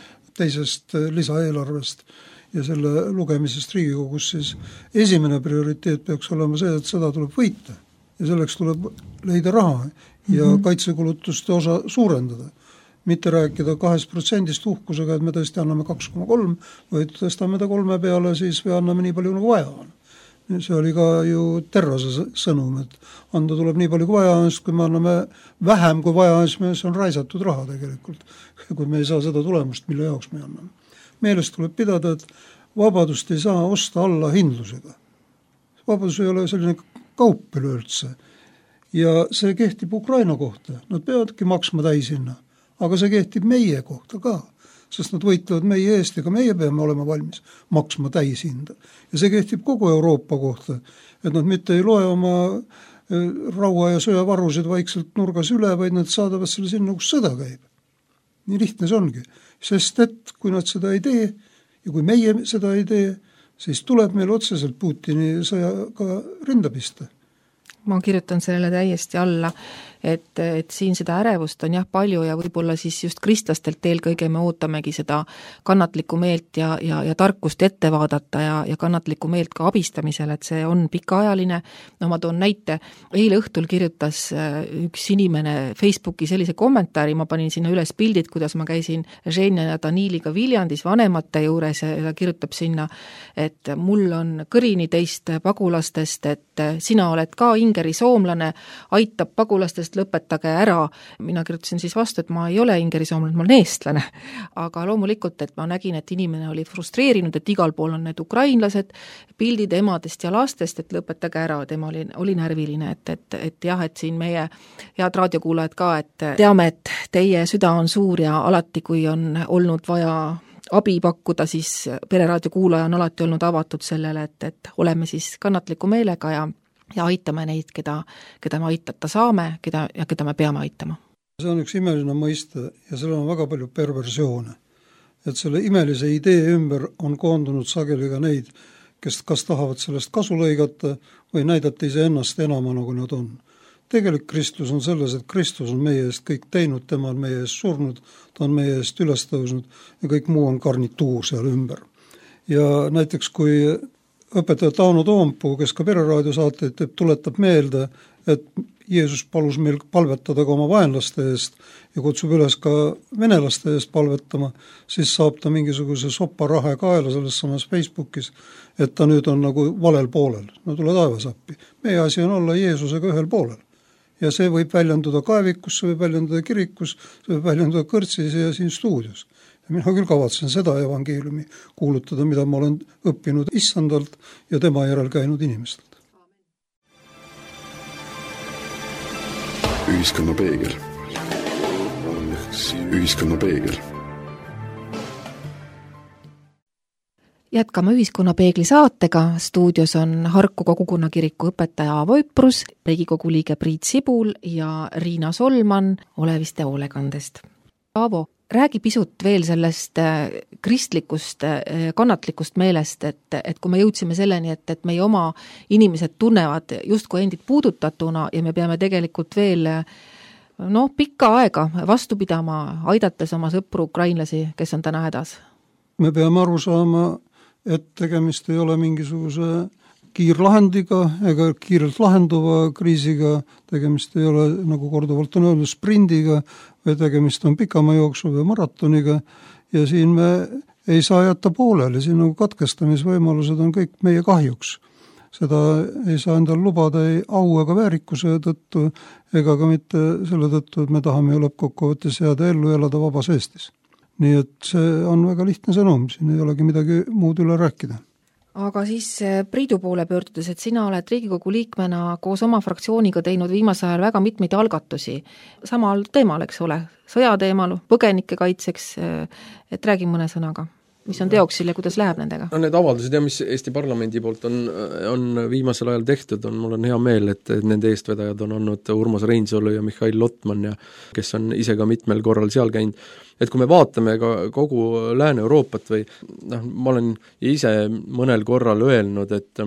teisest lisaeelarvest ja selle lugemisest Riigikogus, siis esimene prioriteet peaks olema see, et seda tuleb võita ja selleks tuleb leida raha ja mm-hmm. kaitsekulutuste osa suurendada. Mitte rääkida kahest protsendist uhkusega, et me tõesti anname kaks koma kolm, vaid tõstame ta kolme peale siis või anname nii palju nagu vaja on. See oli ka ju Terrase sõnum, et anda tuleb nii palju kui vaja, sest kui me anname vähem kui vaja, siis see on raisatud raha tegelikult, kui me ei saa seda tulemust, mille jaoks me anname. Meelest tuleb pidada, et vabadust ei saa osta alla hindlusega. Vabadus ei ole selline kaup üleüldse. Ja see kehtib Ukraina kohta, nad peavadki maksma täishinna, aga see kehtib meie kohta ka. Sest nad võitlevad meie eest ja ka meie peame olema valmis maksma täishinda. Ja see kehtib kogu Euroopa kohta, et nad mitte ei loe oma raua ja sõjavarusid vaikselt nurgas üle, vaid nad saadavad selle sinna, kus sõda käib. Nii lihtne see ongi. Sest et kui nad seda ei tee ja kui meie seda ei tee, siis tuleb meil otseselt Putini sõjaga rinda pista. Ma kirjutan sellele täiesti alla, et, et siin seda ärevust on jah palju ja võib-olla siis just kristlastelt eelkõige me ootamegi seda kannatlikku meelt ja, ja, ja tarkust ette vaadata ja, ja kannatlikku meelt ka abistamisel, et see on pikaajaline. No ma toon näite, eile õhtul kirjutas üks inimene Facebooki sellise kommentaari, ma panin sinna üles pildid, kuidas ma käisin Ženja ja Daniliga Viljandis vanemate juures ja ta kirjutab sinna, et mul on kõrini teist pagulastest, et sina oled ka Ingeri soomlane, aitab pagulastest, lõpetage ära. Mina kirjutasin siis vastu, et ma ei ole Ingeri soomlane, ma olen eestlane. Aga loomulikult, et ma nägin, et inimene oli frustreerinud, et igal pool on need ukrainlased, pildid emadest ja lastest, et lõpetage ära, tema oli, oli närviline, et, et, et jah, et siin meie head raadiokuulajad ka, et teame, et teie süda on suur ja alati, kui on olnud vaja abi pakkuda, siis Pereraadio kuulaja on alati olnud avatud sellele, et, et oleme siis kannatliku meelega ja ja aitame neid, keda, keda me aitata saame, keda, ja keda me peame aitama. See on üks imeline mõiste ja seal on väga palju perversioone. Et selle imelise idee ümber on koondunud sageli ka neid, kes kas tahavad sellest kasu lõigata või näidata iseennast enama, nagu nad on. Tegelik Kristus on selles, et Kristus on meie eest kõik teinud, tema on meie eest surnud, ta on meie eest üles tõusnud ja kõik muu on garnituur seal ümber. Ja näiteks kui õpetaja Tauno Toompuu, kes ka Pereraadio saateid teeb, tuletab meelde, et Jeesus palus meil palvetada ka oma vaenlaste eest ja kutsub üles ka venelaste eest palvetama, siis saab ta mingisuguse soparahe kaela selles samas Facebookis, et ta nüüd on nagu valel poolel. No tule taevas appi. Meie asi on olla Jeesusega ühel poolel. Ja see võib väljenduda kaevikus, see võib väljenduda kirikus, see võib väljenduda kõrtsis ja siin stuudios. Ja mina küll kavatsen seda evangeeliumi kuulutada, mida ma olen õppinud issandalt ja tema järel käinud inimestelt. Ühiskonna peegel. Ühiskonna peegel. Jätkame Ühiskonna peegli saatega. Stuudios on Harku kogukonna kiriku õpetaja Aavo Üprus, Riigikogu liige Priit Sibul ja Riina Solman Oleviste hoolekandest. Aavo, räägi pisut veel sellest kristlikust, kannatlikust meelest, et, et kui me jõudsime selleni, et, et meie oma inimesed tunnevad justkui endid puudutatuna ja me peame tegelikult veel no, pikka aega vastu pidama, aidates oma sõpru ukrainlasi, kes on täna hädas. Me peame aru saama, et tegemist ei ole mingisuguse kiirlahendiga ega kiirelt lahenduva kriisiga, tegemist ei ole, nagu korduvalt on öelnud, sprindiga, või tegemist on pikama jooksu või maratoniga ja siin me ei saa jätta pooleli, siin nagu katkestamisvõimalused on kõik meie kahjuks. Seda ei saa endal lubada ei au ega väärikuse tõttu ega ka mitte selle tõttu, et me tahame ju lõppkokkuvõttes jääda ellu elada vabas Eestis. Nii et see on väga lihtne sõnum, siin ei olegi midagi muud üle rääkida. Aga siis Priidu poole pöördudes, et sina oled Riigikogu liikmena koos oma fraktsiooniga teinud viimase ajal väga mitmeid algatusi. Samal teemal, eks ole, sõja teemal, põgenike kaitseks, et räägi mõne sõnaga. Mis on teoksil ja kuidas läheb nendega? No need avaldused ja mis Eesti parlamendi poolt on, on viimasel ajal tehtud, on, mul on hea meel, et nende eestvedajad on olnud Urmas Reinsalu ja Mihhail Lotman, ja, kes on ise ka mitmel korral seal käinud. Et kui me vaatame ka kogu Lääne-Euroopat või noh, ma olen ise mõnel korral öelnud, et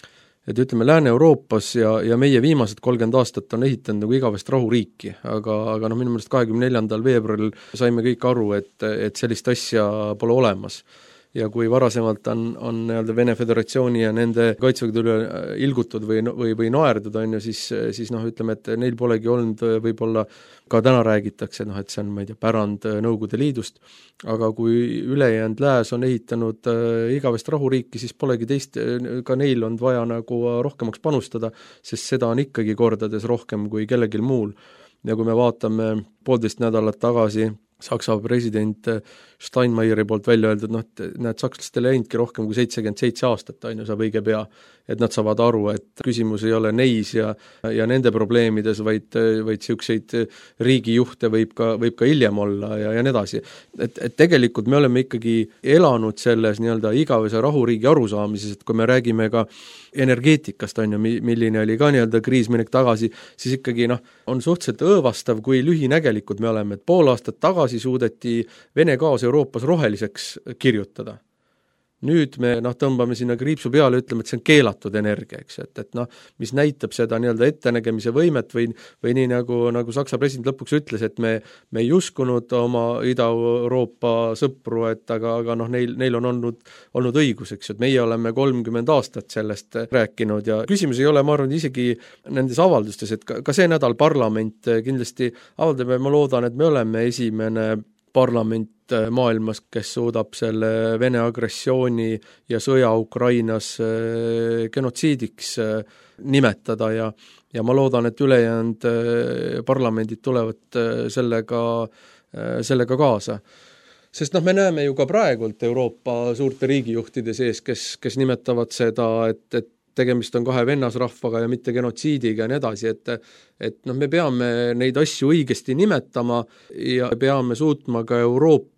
et ütleme, Lääne-Euroopas ja, ja meie viimased kolmkümmend aastat on ehitanud nagu igavest rahuriiki, aga, aga noh, minu meelest kahekümne neljandal veebruaril saime kõik aru, et, et sellist asja pole olemas. Ja kui varasemalt on, on nii-öelda Vene Föderatsiooni ja nende kaitsvägede üle ilgutud või, või, või naerdud, on ju, siis, siis noh, ütleme, et neil polegi olnud võib-olla, ka täna räägitakse, noh, et see on, ma ei tea, pärand Nõukogude Liidust, aga kui ülejäänud lääs on ehitanud äh, igavest rahuriiki, siis polegi teist, ka neil on vaja nagu rohkemaks panustada, sest seda on ikkagi kordades rohkem kui kellelgi muul. Ja kui me vaatame poolteist nädalat tagasi Saksa president Steinmeieri poolt välja öeldud, noh, et näed, sakslastele jäinudki rohkem kui seitsekümmend seitse aastat, on ju, saab õige pea, et nad saavad aru, et küsimus ei ole neis ja, ja nende probleemides, vaid, vaid siukseid riigijuhte võib ka, võib ka hiljem olla ja, ja nii edasi. Et, et tegelikult me oleme ikkagi elanud selles nii-öelda igavese rahuriigi arusaamises, et kui me räägime ka energeetikast, on ju, milline oli ka nii-öelda kriis minek tagasi, siis ikkagi noh, on suhteliselt õõvastav, kui lühinägelikud me oleme, et pool aastat tagasi suudeti Vene gaas Euroopas roheliseks kirjutada. Nüüd me noh, tõmbame sinna kriipsu peale, ütleme, et see on keelatud energia, eks, et, et noh, mis näitab seda nii-öelda ettenägemise võimet või, või nii nagu, nagu Saksa president lõpuks ütles, et me, me ei uskunud oma Ida-Euroopa sõpru, et aga, aga noh, neil, neil on olnud, olnud õigus, eks, et meie oleme kolmkümmend aastat sellest rääkinud ja küsimus ei ole, ma arvan, isegi nendes avaldustes, et ka, ka see nädal parlament kindlasti avaldab ja ma loodan, et me oleme esimene parlament maailmas, kes suudab selle Vene agressiooni ja sõja Ukrainas genotsiidiks nimetada ja, ja ma loodan, et ülejäänud parlamendid tulevad sellega, sellega kaasa. Sest noh, me näeme ju ka praegult Euroopa suurte riigijuhtide sees, kes, kes nimetavad seda, et, et tegemist on kahe vennasrahvaga ja mitte genotsiidiga ja nii edasi, et, et noh, me peame neid asju õigesti nimetama ja peame suutma ka Euroopa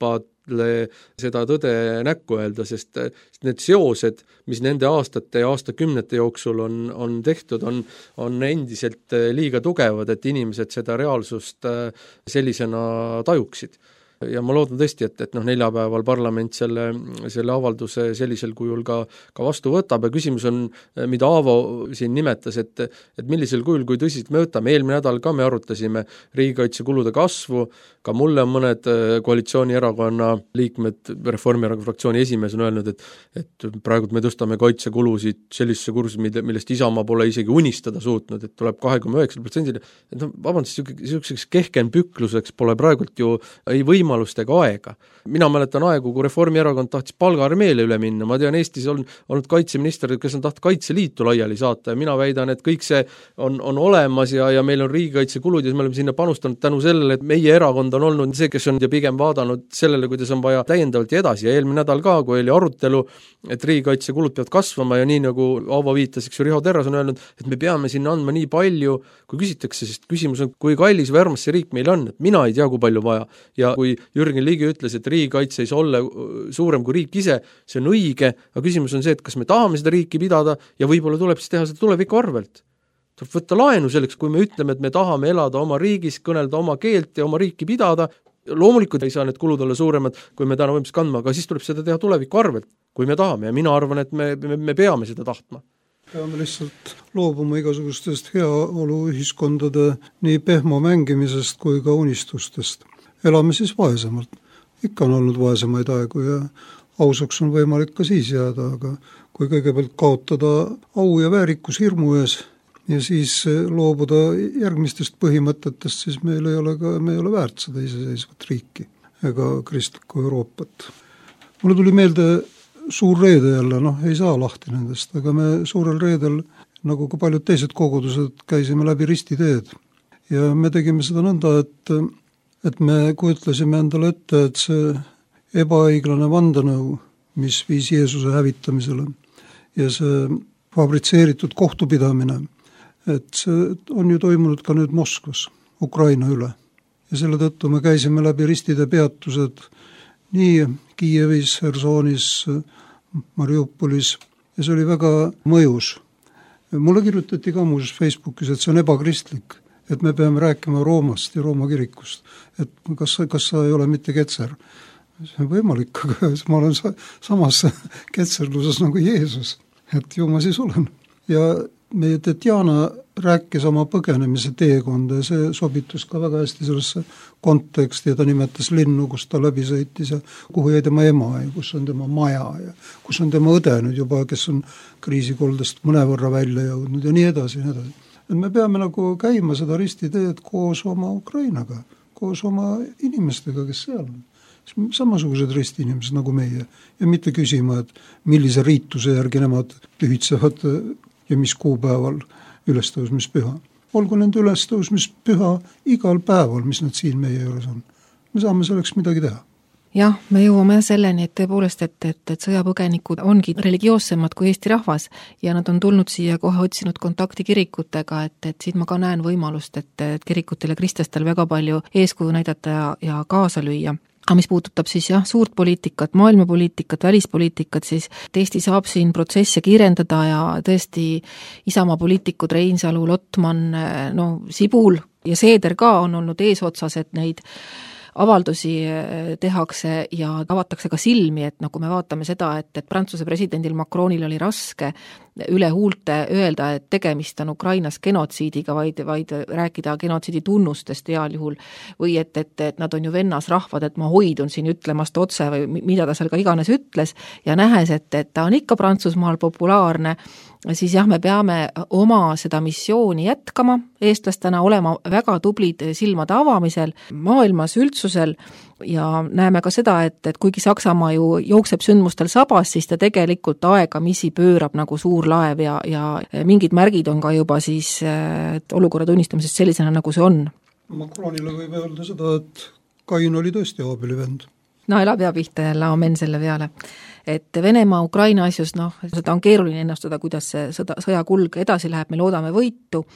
seda tõde näkku öelda, sest need seosed, mis nende aastate ja aastakümnete jooksul on, on tehtud, on, on endiselt liiga tugevad, et inimesed seda reaalsust sellisena tajuksid. Ja ma loodan tõesti, et, et noh, neljapäeval parlament selle, selle avalduse sellisel kujul ka, ka vastu võtab ja küsimus on, mida Aavo siin nimetas, et, et millisel kujul, kui tõsiselt me võtame. Eelmine nädal ka me arutasime riigikaitsekulude kasvu, ka mulle on mõned koalitsioonierakonna liikmed, Reformierakonna fraktsiooni esimees on öelnud, et, et praegu me tõstame kaitsekulusid sellisesse kursi, millest Isamaa pole isegi unistada suutnud, et tuleb kahe koma üheksa protsendile. Et no, vabandust, selliseks kehken pükluseks pole praegult ju ei võim võimalust ega aega. Mina mäletan aegu, kui Reformierakond tahtis palgaarmeele üle minna. Ma tean, Eestis on olnud kaitseminister, kes on tahtnud kaitseliitu laiali saata ja mina väidan, et kõik see on, on olemas ja, ja meil on riigikaitsekulud ja me oleme sinna panustanud tänu sellele, et meie erakond on olnud see, kes on ja pigem vaadanud sellele, kuidas on vaja täiendavalt ja edasi. Ja eelmine nädal ka, kui oli arutelu, et riigikaitsekulud peavad kasvama ja nii nagu Aavo viitas, eks Riho Terras on öelnud, et me peame sinna andma nii palju, kui küsitakse, sest küsimus on, kui kallis või armas see riik meil on, et mina ei tea, kui palju vaja. Ja kui Jürgen Ligi ütles, et riigikaitse ei saa olla suurem kui riik ise, see on õige, aga küsimus on see, et kas me tahame seda riiki pidada ja võib-olla tuleb siis teha seda tuleviku arvelt. Tuleb võtta laenu selleks, kui me ütleme, et me tahame elada oma riigis, kõnelda oma keelt ja oma riiki pidada, loomulikult ei saa need kulud olla suuremad, kui me täna võimsust kandma, aga siis tuleb seda teha tuleviku arvelt, kui me tahame ja mina arvan, et me, me, me peame seda tahtma. Peame lihtsalt loobuma igasugustest heaoluühiskondade nii pehmo mängimisest kui ka unistustest. Elame siis vaesemalt. Ikka on olnud vaesemaid aegu ja ausaks on võimalik ka siis jääda, aga kui kõigepealt kaotada au ja väärikus hirmu ees ja siis loobuda järgmistest põhimõtetest, siis meil ei ole, ka, me ei ole väärt seda iseseisvat riiki ega kristlikku Euroopat. Mulle tuli meelde suur reede jälle, noh ei saa lahti nendest, aga me suurel reedel, nagu ka paljud teised kogudused, käisime läbi ristiteed ja me tegime seda nõnda, et et me kujutlesime endale ette, et see ebaõiglane vandenõu, mis viis Jeesuse hävitamisele ja see fabritseeritud kohtupidamine, et see on ju toimunud ka nüüd Moskvas, Ukraina üle. Ja selle tõttu me käisime läbi ristide peatused nii Kiievis, Hersonis, Mariupolis ja see oli väga mõjus. Mulle kirjutati ka muuseas Facebookis, et see on ebakristlik, et me peame rääkima Roomast ja Rooma kirikust, et kas, kas sa ei ole mitte ketser. See on võimalik, aga ma olen sa, samas ketserluses nagu Jeesus, et ju ma siis olen. Ja meie Tetjana rääkis oma põgenemise teekonda ja see sobitus ka väga hästi sellesse konteksti ja ta nimetas linnu, kus ta läbi sõitis ja kuhu jäi tema ema ja kus on tema maja ja kus on tema õde nüüd juba, kes on kriisikoldest mõnevõrra välja jõudnud ja nii edasi ja nii edasi. Et me peame nagu käima seda ristiteed koos oma Ukrainaga, koos oma inimestega, kes seal on. Samasugused ristiinimesed nagu meie ja mitte küsima, et millise riituse järgi nemad pühitsevad ja mis kuupäeval ülestõusmispüha. Olgu nende ülestõusmispüha igal päeval, mis nad siin meie juures on. Me saame selleks midagi teha. Jah, me jõuame selleni, et tõepoolest, et, et, et sõjapõgenikud ongi religioossemad kui Eesti rahvas ja nad on tulnud siia kohe otsinud kontakti kirikutega, et, et siin ma ka näen võimalust, et, et kirikutel ja kristlastel väga palju eeskuju näidata ja, ja kaasa lüüa. Aga mis puudutab siis jah, suurt poliitikat, maailmapoliitikat, välispoliitikat, siis Eesti saab siin protsesse kiirendada ja tõesti Isamaa poliitikud Reinsalu, Lotman, no Sibul ja Seeder ka on olnud eesotsas, et neid avaldusi tehakse ja avatakse ka silmi, et nagu me vaatame seda, et, et Prantsuse presidendil Macronil oli raske üle huulte öelda, et tegemist on Ukrainas genotsiidiga, vaid, vaid rääkida genotsiidi tunnustest heal juhul või et, et, et nad on ju vennasrahvad, et ma hoidun siin ütlemast otse või mida ta seal ka iganes ütles ja nähes, et, et ta on ikka Prantsusmaal populaarne, siis jah, me peame oma seda missiooni jätkama, eestlastena olema väga tublid silmade avamisel, maailmas üldsusel ja näeme ka seda, et, et kuigi Saksamaa ju jookseb sündmustel sabas, siis ta tegelikult aegamisi pöörab nagu suur laev ja, ja mingid märgid on ka juba siis olukorra tunnistamisest sellisena, nagu see on. Macronile võib öelda seda, et Kain oli tõesti Aabeli vend. No elab ja pihta jälle, amen selle peale. Et Venemaa Ukraina asjus, noh, seda on keeruline ennustada, kuidas see sõda, sõja kulg edasi läheb, me loodame võitu,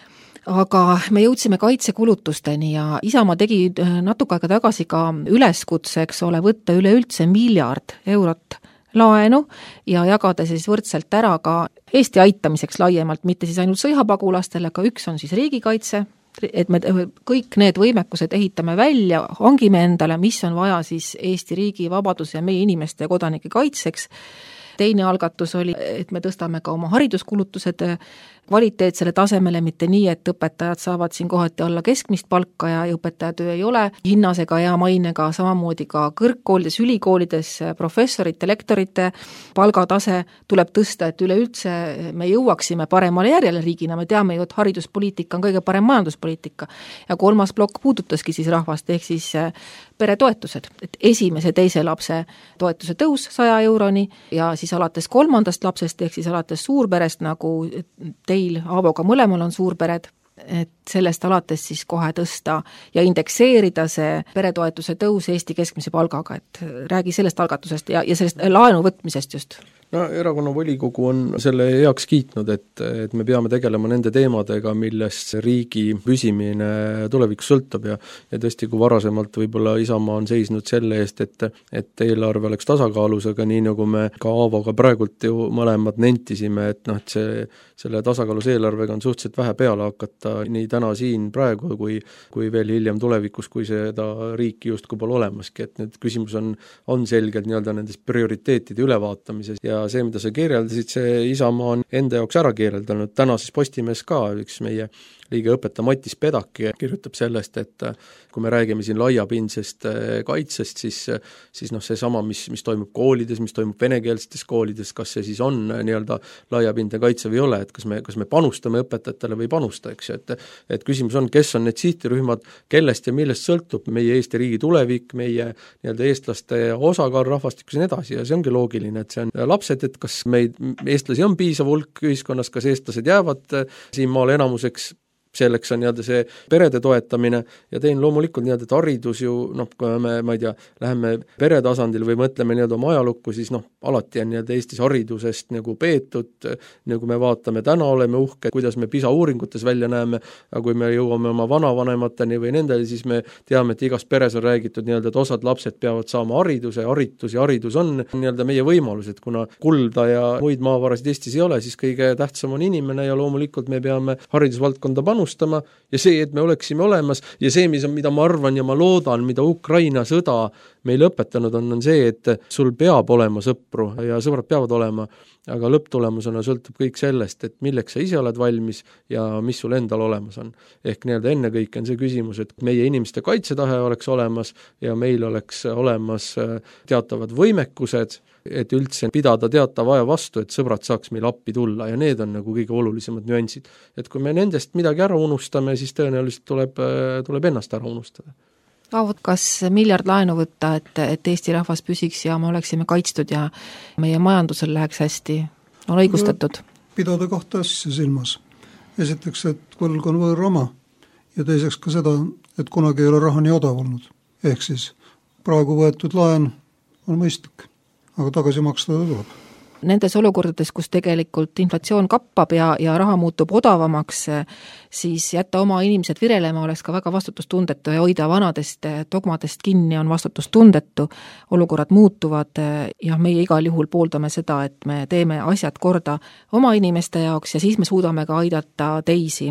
aga me jõudsime kaitsekulutusteni ja Isamaa tegi natuke aega tagasi ka üleskutse, eks ole, võtta üleüldse miljard eurot laenu ja jagada siis võrdselt ära ka Eesti aitamiseks laiemalt, mitte siis ainult sõjapagulastele, aga üks on siis riigikaitse, et me kõik need võimekused ehitame välja, hangime endale, mis on vaja siis Eesti riigi vabaduse ja meie inimeste ja kodanike kaitseks. Teine algatus oli, et me tõstame ka oma hariduskulutused kvaliteetsele tasemele, mitte nii, et õpetajad saavad siin kohati alla keskmist palka ja õpetajatöö ei ole hinnasega ja mainega, samamoodi ka kõrgkoolides, ülikoolides, professorite, lektorite palgatase tuleb tõsta, et üleüldse me jõuaksime paremale järjele riigina, me teame ju, et hariduspoliitika on kõige parem majanduspoliitika. Ja kolmas plokk puudutaski siis rahvast, ehk siis peretoetused, et esimese teise lapse toetuse tõus saja euroni ja siis alates kolmandast lapsest, ehk siis alates suurperest, nagu teil, Aavoga mõlemal on suurpered, et sellest alates siis kohe tõsta ja indekseerida see peretoetuse tõus Eesti keskmise palgaga, et räägi sellest algatusest ja, ja sellest laenu võtmisest just. No erakonna volikogu on selle heaks kiitnud, et, et me peame tegelema nende teemadega, millest riigi püsimine tulevikus sõltub ja, ja tõesti, kui varasemalt võib-olla Isamaa on seisnud selle eest, et, et eelarve oleks tasakaalus, aga nii nagu me ka Aavoga praegult ju mõlemad nentisime, et noh, et see, selle tasakaalus eelarvega on suhteliselt vähe peale hakata nii täna siin praegu kui, kui veel hiljem tulevikus, kui seda riiki just kui pole olemaski, et nüüd küsimus on, on selgelt nii-öelda nendes prioriteetide ülevaatamises ja see, mida sa keereldasid, see Isamaa on enda jaoks ära keereldanud. Tänases Postimees ka üks meie liige õpetaja Matis Pedaki kirjutab sellest, et kui me räägime siin laiapinsest kaitsest, siis, siis noh, see sama, mis, mis toimub koolides, mis toimub venekeelsetes koolides, kas see siis on nii-öelda laiapindne kaitse või ei ole, et kas me, kas me panustame õpetajatele või ei panusta, eks, et, et küsimus on, kes on need sihtrühmad, kellest ja millest sõltub meie Eesti riigi tulevik, meie nii-öelda eestlaste osakaal rahvastikus ja nii edasi ja see ongi loogiline, et see on lapsed, et kas meid, eestlasi on piisav hulk ühiskonnas, kas eestlased jäävad siin maal enamuseks, selleks on nii-öelda see perede toetamine ja tein loomulikult nii-öelda, et haridus ju, noh, kui me, ma ei tea, läheme pere tasandil või mõtleme nii-öelda oma ajalukku, siis noh, alati on nii-öelda Eestis haridusest nagu peetud, nagu me vaatame täna, oleme uhke, kuidas me PISA uuringutes välja näeme, aga kui me jõuame oma vanavanemateni või nendele, siis me teame, et igas peres on räägitud nii-öelda, et osad lapsed peavad saama hariduse, haritus ja haridus on nii-öelda meie võimalus, et kuna kulda ja muid maavarasid Eestis ei ole, siis kõige tähtsam on inimene ja loomulikult me peame haridusvaldkonda panustama ja see, et me oleksime olemas ja see, mis on, mida ma arvan ja ma loodan, mida Ukraina sõda meile õpetanud on, on see, et sul peab olema sõpru ja sõbrad peavad olema, aga lõpptulemusena sõltub kõik sellest, et milleks sa ise oled valmis ja mis sul endal olemas on. Ehk nii-öelda ennekõike on see küsimus, et meie inimeste kaitsetahe oleks olemas ja meil oleks olemas teatavad võimekused, et üldse pidada teatava aja vastu, et sõbrad saaks meil appi tulla ja need on nagu kõige olulisemad nüansid. Et kui me nendest midagi ära unustame, siis tõenäoliselt tuleb, tuleb ennast ära unustada. Aavot, kas miljard laenu võtta, et, et Eesti rahvas püsiks ja me oleksime kaitstud ja meie majandusel läheks hästi, on õigustatud? Pidada kahte asja silmas. Esiteks, et võlg on võõra oma ja teiseks ka seda, et kunagi ei ole raha nii odav olnud. Ehk siis praegu võetud laen on mõistlik, aga tagasi maksta tuleb. Nendes olukordades, kus tegelikult inflatsioon kappab ja, ja raha muutub odavamaks, siis jätta oma inimesed virelema oleks ka väga vastutustundetu ja hoida vanadest dogmadest kinni on vastutustundetu. Olukorrad muutuvad ja meie igal juhul pooldame seda, et me teeme asjad korda oma inimeste jaoks ja siis me suudame ka aidata teisi.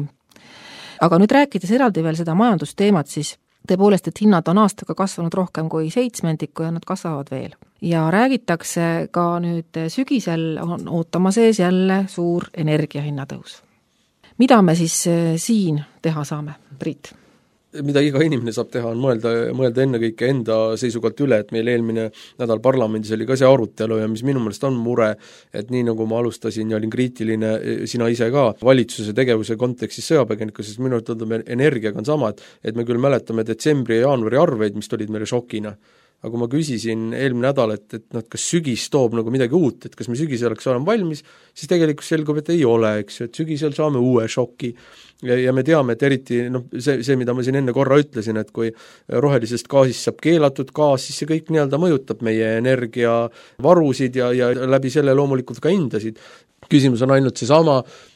Aga nüüd rääkides eraldi veel seda majandusteemat, siis tõepoolest, et hinnad on aastaga kasvanud rohkem kui seitsmendikku ja nad kasvavad veel. Ja räägitakse ka nüüd sügisel on ootama sees jälle suur energiahinnatõus. Mida me siis siin teha saame, Priit? Mida iga inimene saab teha, on mõelda, mõelda ennekõike enda seisukohalt üle, et meil eelmine nädal parlamendis oli ka see arutelu ja mis minu meelest on mure, et nii nagu ma alustasin ja olin kriitiline, sina ise ka valitsuse tegevuse kontekstis sõjapõgenikus, sest minu tundub energiaga on sama, et, et me küll mäletame detsembri ja jaanuari arveid, mis tulid meile šokina. Aga kui ma küsisin eelmine nädal, et, et noh, kas sügis toob nagu midagi uut, et kas me sügisel oleks olema valmis, siis tegelikult selgub, et ei ole, eks ju, et sügisel saame uue šoki ja, ja me teame, et eriti noh, see, see, mida ma siin enne korra ütlesin, et kui rohelisest gaasist saab keelatud gaas, siis see kõik nii-öelda mõjutab meie energiavarusid ja, ja läbi selle loomulikult ka hindasid. Küsimus on ainult see sama,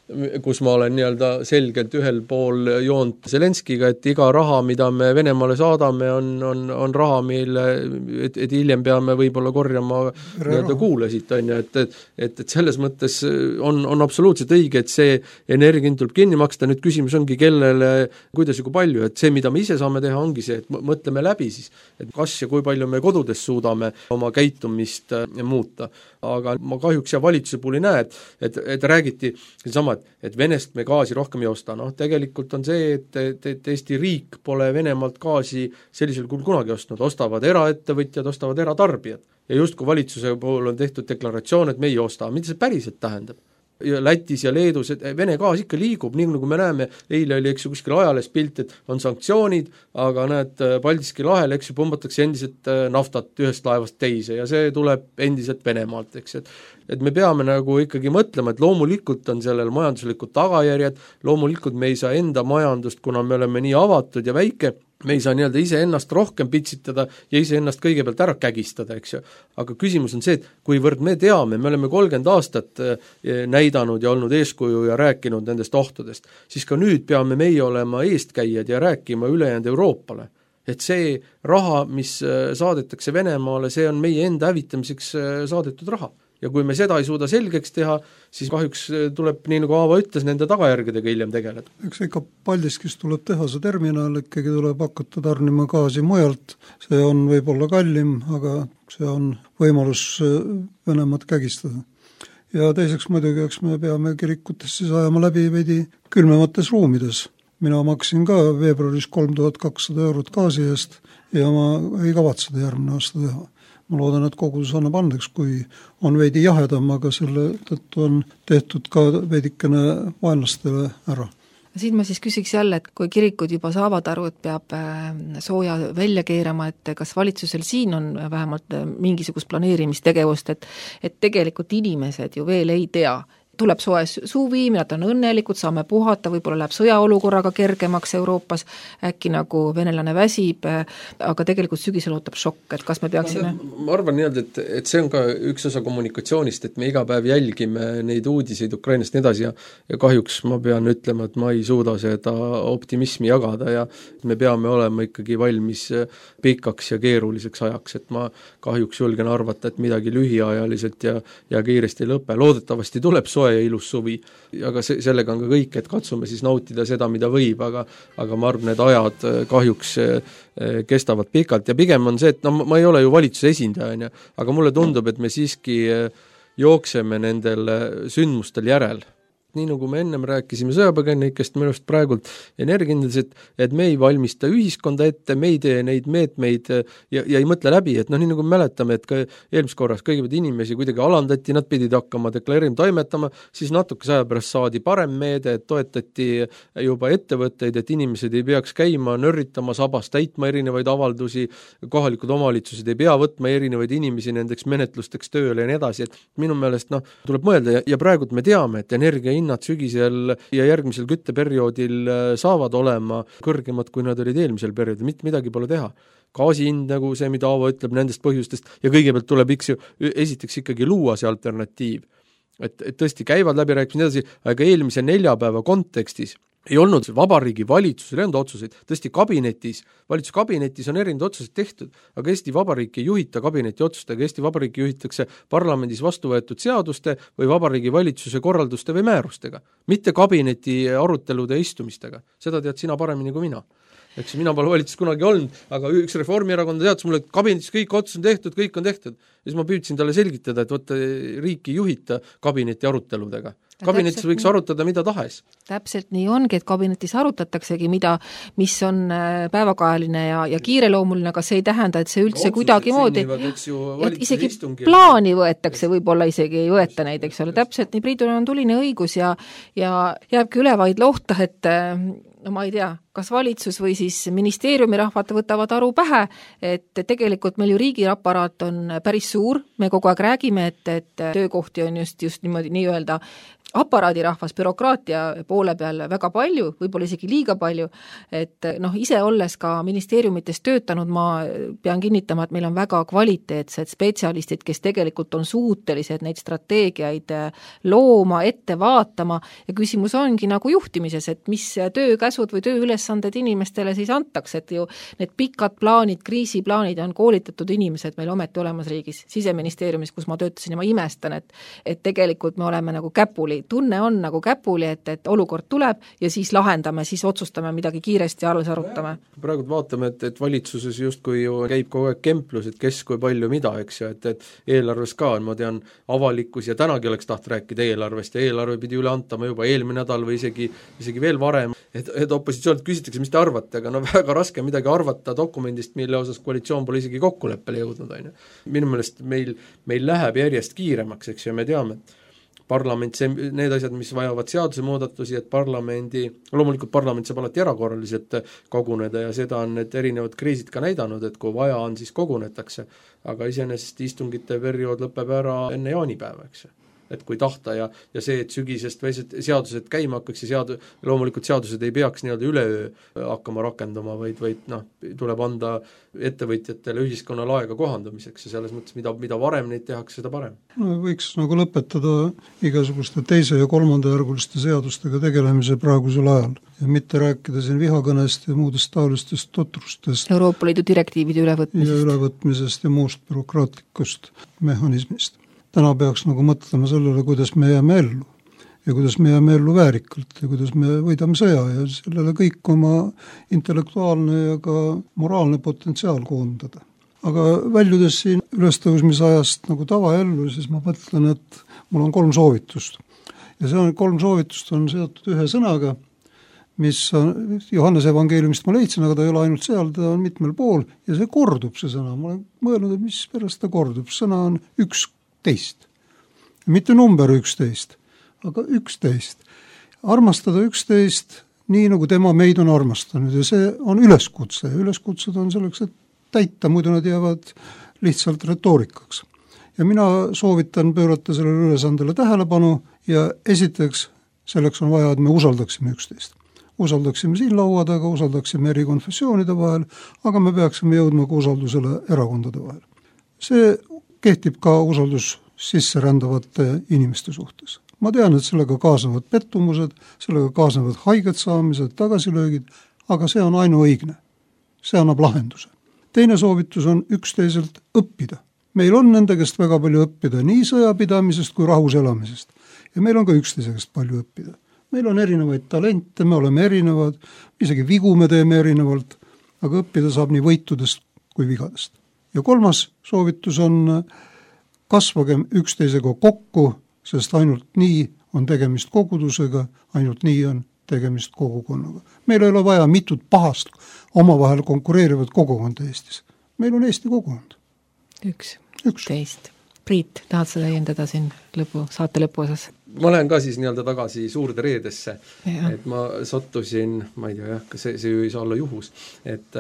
kus ma olen nii-öelda selgelt ühel pool joont Zelenskiga, et iga raha, mida me Venemaale saadame, on, on, on raha, mille, et, et hiljem peame võib-olla korjama nii-öelda kuulesid, on ju, et, et, et, et selles mõttes on, on absoluutselt õige, et see energiahind tuleb kinni maksta, nüüd küsimus ongi, kellele, kuidas ja kui palju, et see, mida me ise saame teha, ongi see, et mõtleme läbi siis, et kas ja kui palju me kodudes suudame oma käitumist muuta. Aga ma kahjuks ja valitsuse puhul ei näe, et, et, et räägiti sama, et, et Venest me gaasi rohkem ei osta. Noh, tegelikult on see, et, et, et Eesti riik pole Venemaalt gaasi sellisel kujul kunagi ostnud, ostavad eraettevõtjad, ostavad eratarbijad. Ja just kui valitsuse puhul on tehtud deklaratsioon, et me ei osta, mida see päriselt tähendab? Ja Lätis ja Leedus, et Vene gaas ikka liigub, nii nagu me näeme, eile oli eks ju kuskil ajales pilt, et on sanktsioonid, aga näed, Paldiski lahel, eks ju, pumbatakse endiselt naftat ühest laevast teise ja see tuleb endiselt Venemaalt, eks, et et me peame nagu ikkagi mõtlema, et loomulikult on sellel majanduslikud tagajärjed, loomulikult me ei saa enda majandust, kuna me oleme nii avatud ja väike, me ei saa nii-öelda ise ennast rohkem pitsitada ja ise ennast kõigepealt ära kägistada, eks ju. Aga küsimus on see, et kuivõrd me teame, me oleme kolmkümmend aastat näidanud ja olnud eeskuju ja rääkinud nendest ohtudest, siis ka nüüd peame meie olema eestkäijad ja rääkima ülejäänud Euroopale. Et see raha, mis saadetakse Venemaale, see on meie enda hävitamiseks saadetud raha. Ja kui me seda ei suuda selgeks teha, siis kahjuks tuleb, nii nagu Aava ütles, nende tagajärgedega hiljem tegeleda. Eks ikka Paldiskis tuleb teha see terminal, ikkagi tuleb hakata tarnima gaasi mujalt, see on võib-olla kallim, aga see on võimalus Venemaad kägistada. Ja teiseks muidugi, eks me peame kirikutes siis ajama läbi veidi külmemates ruumides. Mina maksin ka veebruaris kolm tuhat kakssada eurot gaasi eest ja ma ei kavatseda järgmine aasta teha. Ma loodan, et kogudus annab andeks, kui on veidi jahedam, aga selle tõttu on tehtud ka veidikene vaenlastele ära. Siin ma siis küsiks jälle, et kui kirikud juba saavad aru, et peab sooja välja keerama, et kas valitsusel siin on vähemalt mingisugust planeerimistegevust, et, et tegelikult inimesed ju veel ei tea, tuleb soe suvi, nad on õnnelikud, saame puhata, võib-olla läheb sõjaolukorraga kergemaks Euroopas, äkki nagu venelane väsib, aga tegelikult sügisel ootab šokk, et kas me peaksime... Ma arvan nii-öelda, et, et see on ka üks osa kommunikatsioonist, et me iga päev jälgime neid uudiseid Ukrainast nii edasi ja, ja kahjuks ma pean ütlema, et ma ei suuda seda optimismi jagada ja me peame olema ikkagi valmis pikaks ja keeruliseks ajaks, et ma kahjuks julgen arvata, et midagi lühiajaliselt ja, ja kiiresti ei lõpe. Loodetavasti tuleb soe ja ilus suvi, aga see, sellega on ka kõik, et katsume siis nautida seda, mida võib, aga, aga ma arvan, need ajad kahjuks kestavad pikalt ja pigem on see, et no ma ei ole ju valitsuse esindaja, aga mulle tundub, et me siiski jookseme nendel sündmustel järel. Nii nagu me ennem rääkisime sõjapõgenikest, minu arust praegult energiahindades, et, et me ei valmista ühiskonda ette, me ei tee neid meetmeid ja, ja ei mõtle läbi, et noh, nii nagu me mäletame, et ka eelmises korras kõigepealt inimesi kuidagi alandati, nad pidid hakkama deklareerima, toimetama, siis natuke aja pärast saadi parem meede, et toetati juba ettevõtteid, et inimesed ei peaks käima, nörritama sabas, täitma erinevaid avaldusi, kohalikud omavalitsused ei pea võtma erinevaid inimesi nendeks menetlusteks tööle ja nii edasi, et minu meelest noh, tuleb mõelda ja, ja praegult me teame, et energia nad sügisel ja järgmisel kütteperioodil saavad olema kõrgemad, kui nad olid eelmisel perioodil, mitte midagi pole teha. Gaasi hind, nagu see, mida Aavo ütleb nendest põhjustest ja kõigepealt tuleb iks, esiteks ikkagi luua see alternatiiv. Et, et tõesti käivad läbirääkimised edasi, aga eelmise neljapäeva kontekstis ei olnud vabariigi valitsusel enda otsuseid, tõesti kabinetis, valitsuskabinetis on erinevad otsused tehtud, aga Eesti Vabariik ei juhita kabineti otsustega, Eesti Vabariik juhitakse parlamendis vastu võetud seaduste või vabariigi valitsuse korralduste või määrustega, mitte kabineti arutelude istumistega. Seda tead sina paremini kui mina. Eks mina pole valitsus kunagi olnud, aga üks Reformierakonna teatas mulle, et kabinetis kõik otsus on tehtud, kõik on tehtud. Ja siis ma püüdsin talle selgitada, et võtta riiki juhita kabineti aruteludega. Kabinetis võiks nii arutada mida tahes. Täpselt nii ongi, et kabinetis arutataksegi, mida, mis on päevakajaline ja, ja kiireloomuline, aga see ei tähenda, et see üldse kuidagi moodi, et isegi istungil plaani võetakse, võib-olla isegi ei võeta neid, eks ole, täpselt nii Priidul on tuline õigus ja, ja jääbki üle vaid lohta, et no ma ei tea, kas valitsus või siis ministeeriumi rahvad võtavad aru pähe, et tegelikult meil ju riigiaparaat on päris suur, me kogu aeg räägime, et, et töökohti on just, just niimoodi nii-öelda aparaadirahvas bürokraatia poole peal väga palju, võib-olla isegi liiga palju, et noh, ise olles ka ministeeriumites töötanud, ma pean kinnitama, et meil on väga kvaliteetsed spetsialistid, kes tegelikult on suutelised neid strateegiaid looma, ette vaatama ja küsimus ongi nagu juhtimises, et mis töökäsud või tööülesanded inimestele siis antakse, et ju need pikad plaanid, kriisiplaanid on koolitatud inimesed meil ometi olemas riigis, Siseministeeriumis, kus ma töötasin ja ma imestan, et, et tegelikult me oleme nagu käpuli, tunne on nagu käpuli, et, et olukord tuleb ja siis lahendame, siis otsustame midagi kiiresti alles arutame. Praegu vaatame, et, et valitsuses justkui ju käib kogu aeg kemplus, et kes kui palju mida, eks ju, et, et eelarves ka on, ma tean, avalikkus ja tänagi oleks taht rääkida eelarvest ja eelarve pidi üle antama juba eelmine nädal või isegi, isegi veel varem, et, et opositsioonilt küsitakse, mis te arvate, aga no väga raske midagi arvata dokumendist, mille osas koalitsioon pole isegi kokkuleppele jõudnud, on ju. Minu meelest meil, meil läheb järjest kiiremaks, eks ju, me teame, et parlament, see, need asjad, mis vajavad seaduse muudatusi, et parlamendi, loomulikult parlament saab alati erakorraliselt koguneda ja seda on need erinevad kriisid ka näidanud, et kui vaja on, siis kogunetakse, aga iseenesest istungite periood lõpeb ära enne jaanipäeva, eks ju. Et kui tahta ja, ja see, et sügisest või seadused käima hakkaks ja seadu, loomulikult seadused ei peaks nii-öelda üleöö hakkama rakendama, vaid, vaid noh, tuleb anda ettevõtjatele ühiskonnal aega kohandumiseks ja selles mõttes, mida, mida varem neid tehakse, seda parem. No, võiks nagu lõpetada igasuguste teise ja kolmandajärguliste seadustega tegelemise praegusel ajal ja mitte rääkida siin vihakõnest ja muudest taolistest totrustest. Euroopa Liidu direktiivide ülevõtmisest. Ja ülevõtmisest ja muust bürokraatlikust mehhanismist. Täna peaks nagu mõtlema sellele, kuidas me jääme ellu ja kuidas me jääme ellu väärikalt ja kuidas me võidame sõja ja sellele kõik oma intellektuaalne ja ka moraalne potentsiaal koondada. Aga väljudes siin ülestõusmise ajast nagu tavaellu, siis ma mõtlen, et mul on kolm soovitust. Ja see on, kolm soovitust on seotud ühe sõnaga, mis on, Johannese evangeeliumist ma leidsin, aga ta ei ole ainult seal, ta on mitmel pool ja see kordub see sõna. Ma olen mõelnud, et mis pärast ta kordub. Sõna on üks teist. Mitte number üksteist, aga üksteist. Armastada üksteist nii, nagu tema meid on armastanud ja see on üleskutse. Üleskutsed on selleks, et täita, muidu nad jäävad lihtsalt retoorikaks. Ja mina soovitan pöörata sellele ülesandele tähelepanu ja esiteks selleks on vaja, et me usaldaksime üksteist. Usaldaksime siin laua taga, usaldaksime eri konfessioonide vahel, aga me peaksime jõudma ka usaldusele erakondade vahel. See kehtib ka usaldus sisse rändavate inimeste suhtes. Ma tean, et sellega kaasnevad pettumused, sellega kaasnevad haiget saamised, tagasilöögid, aga see on ainuõigne. See annab lahenduse. Teine soovitus on üksteiselt õppida. Meil on nende käest väga palju õppida nii sõjapidamisest kui rahus elamisest. Ja meil on ka üksteise käest palju õppida. Meil on erinevaid talente, me oleme erinevad, isegi vigu me teeme erinevalt, aga õppida saab nii võitudest kui vigadest. Ja kolmas soovitus on kasvagem üksteisega kokku, sest ainult nii on tegemist kogudusega, ainult nii on tegemist kogukonnaga. Meil ei ole vaja mitut pahast omavahel konkureerivat kogukonda Eestis. Meil on Eesti kogukond. Üks, Üks. teist. Priit, tahad sa täiendada siin lõpu, saate lõpu osas? Ma lähen ka siis nii-öelda tagasi Suurde Reedesse, ja. Et ma sattusin, ma ei tea, jah, see, see ju ei saa olla juhus, et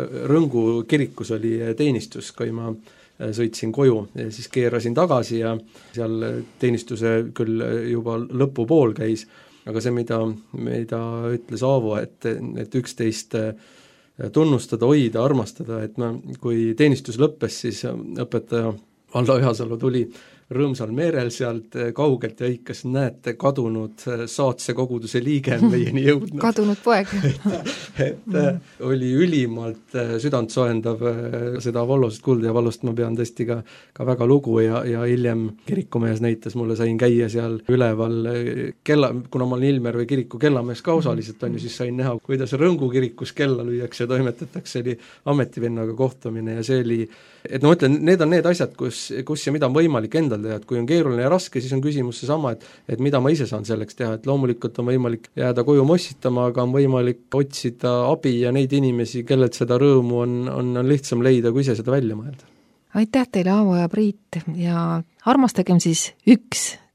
Rõngu kirikus oli teenistus, kui ma sõitsin koju ja siis keerasin tagasi ja seal teenistuse küll juba lõpupool käis, aga see, mida, mida ütles Aavo, et, et üksteist tunnustada, hoida, armastada, et ma, kui teenistus lõppes, siis õpetaja Valdo Ühasalu tuli rõõmsal meerel sealt kaugelt ja hõikas, näete, kadunud saatse koguduse liige on meieni jõudnud. Kadunud poeg. et et mm. oli ülimalt südant soendav seda Vallost kuulda ja Vallost ma pean tõesti ka, ka väga lugu ja, ja hiljem kirikumees näitas mulle, sain käia seal üleval kella, kuna ma olen Ilmer või kiriku kellamees ka osaliselt on ju, siis sain näha, kuidas Rõngu kirikus kella lüüakse ja toimetatakse, oli ametivennaga kohtumine ja see oli, et no mõtlen, need on need asjad, kus, kus ja mida on võimalik endal teha, et kui on keeruline ja raske, siis on küsimus seesama, et, et mida ma ise saan selleks teha, et loomulikult on võimalik jääda koju mossitama, aga on võimalik otsida abi ja neid inimesi, kellelt seda rõõmu on, on, on lihtsam leida, kui ise seda välja mõelda. Aitäh teile, Aavo ja Priit, ja armastagem siis üks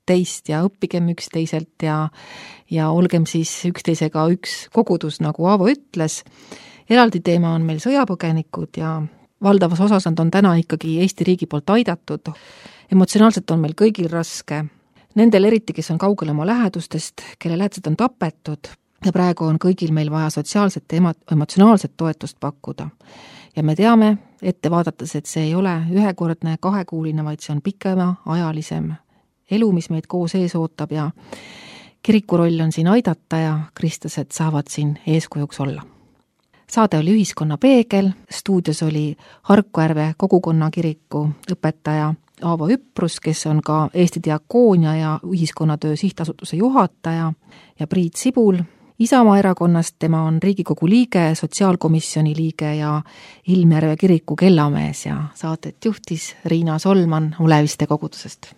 teist ja õppigem üksteiselt ja, ja olgem siis üksteisega üks kogudus, nagu Aavo ütles. Eraldi teema on meil sõjapõgenikud ja valdavas osas nad on täna ikkagi Eesti riigi poolt aidatud. Emotsionaalselt on meil kõigil raske. Nendel eriti, kes on kaugel oma lähedustest, kelle lähedased on tapetud ja praegu on kõigil meil vaja sotsiaalset ja emotsionaalset toetust pakkuda. Ja me teame ette vaadates, et see ei ole ühekordne kahekuuline, vaid see on pikema ajalisem elu, mis meid koos ees ootab ja kiriku roll on siin aidata ja kristlased saavad siin eeskujuks olla. Saade oli Ühiskonna peegel, stuudios oli Harkujärve kogukonna kiriku õpetaja Aavo Üprus, kes on ka Eesti Diakoonia ja Ühiskonnatöö sihtasutuse juhataja ja Priit Sibul Isamaa erakonnast, tema on Riigikogu liige, sotsiaalkomisjoni liige ja Ilmjärve kiriku kellamees ja saadet juhtis Riina Solman Oleviste kogudusest.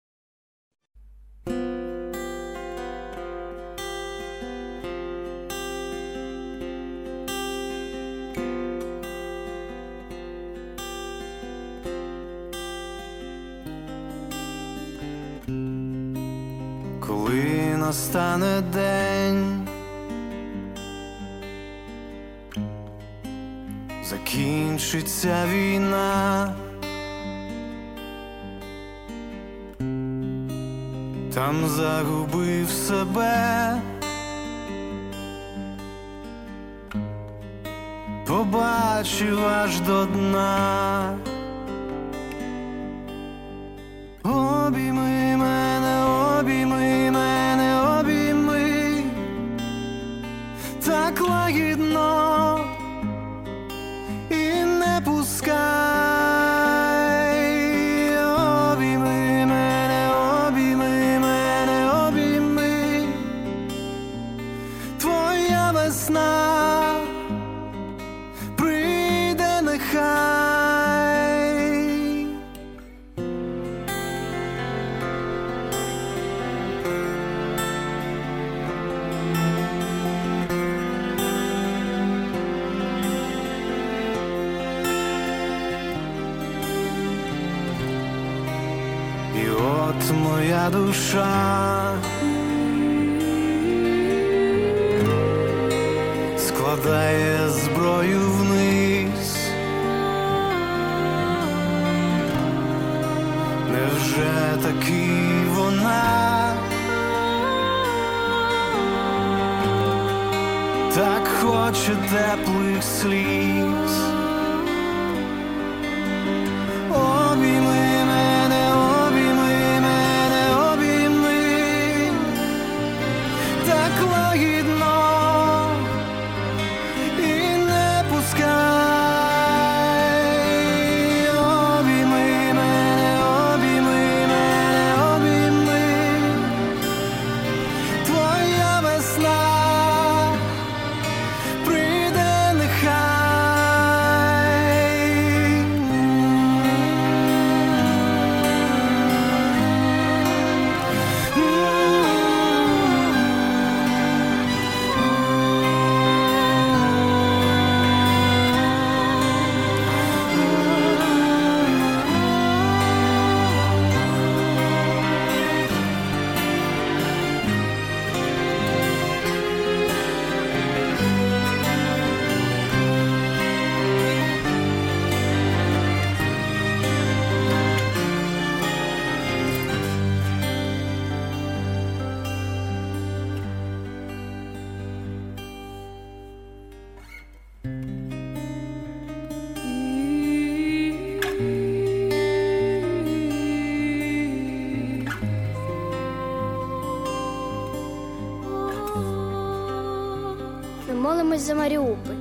Коли настане день, закінчиться війна, там загубив себе, побачив аж до дна. Обійми мене, обійми мене, обійми, так лагідно і не пускай. Обійми мене, обійми мене, обійми, твоя весна прийде нехай. І от моя душа складає зброю вниз. Невже таки вона так хоче теплих сліз? Обійми мене, обійми мене, обійми, так лагідно і не пускай. Обійми мене, обійми мене, обійми, твоя весна прийде нехай. Ми молимось за Маріуполь.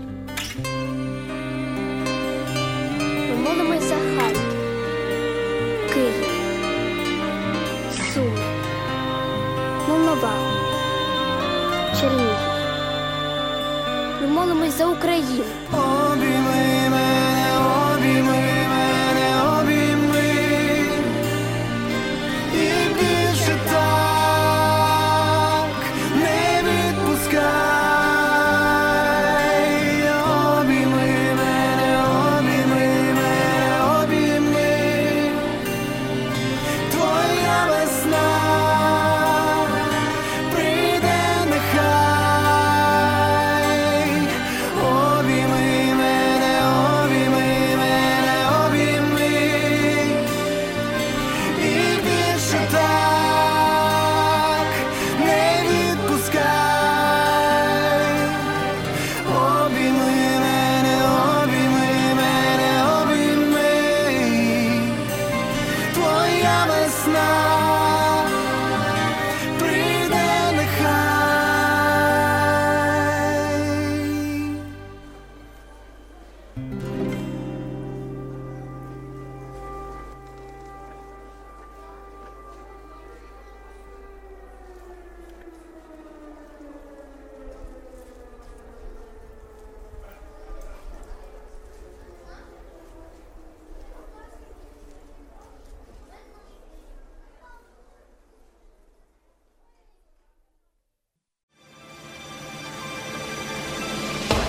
Ми молимось за Харків, Київ, Суми, Молдову, Чернігів. Ми молимось за Україну. Обійми мене, обійми мене, обійми, і більше так не відпускай. Обійми мене, обійми мене, обійми, твоя весна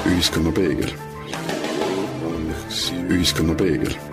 ühiskonna peegel. ühiskonna peegel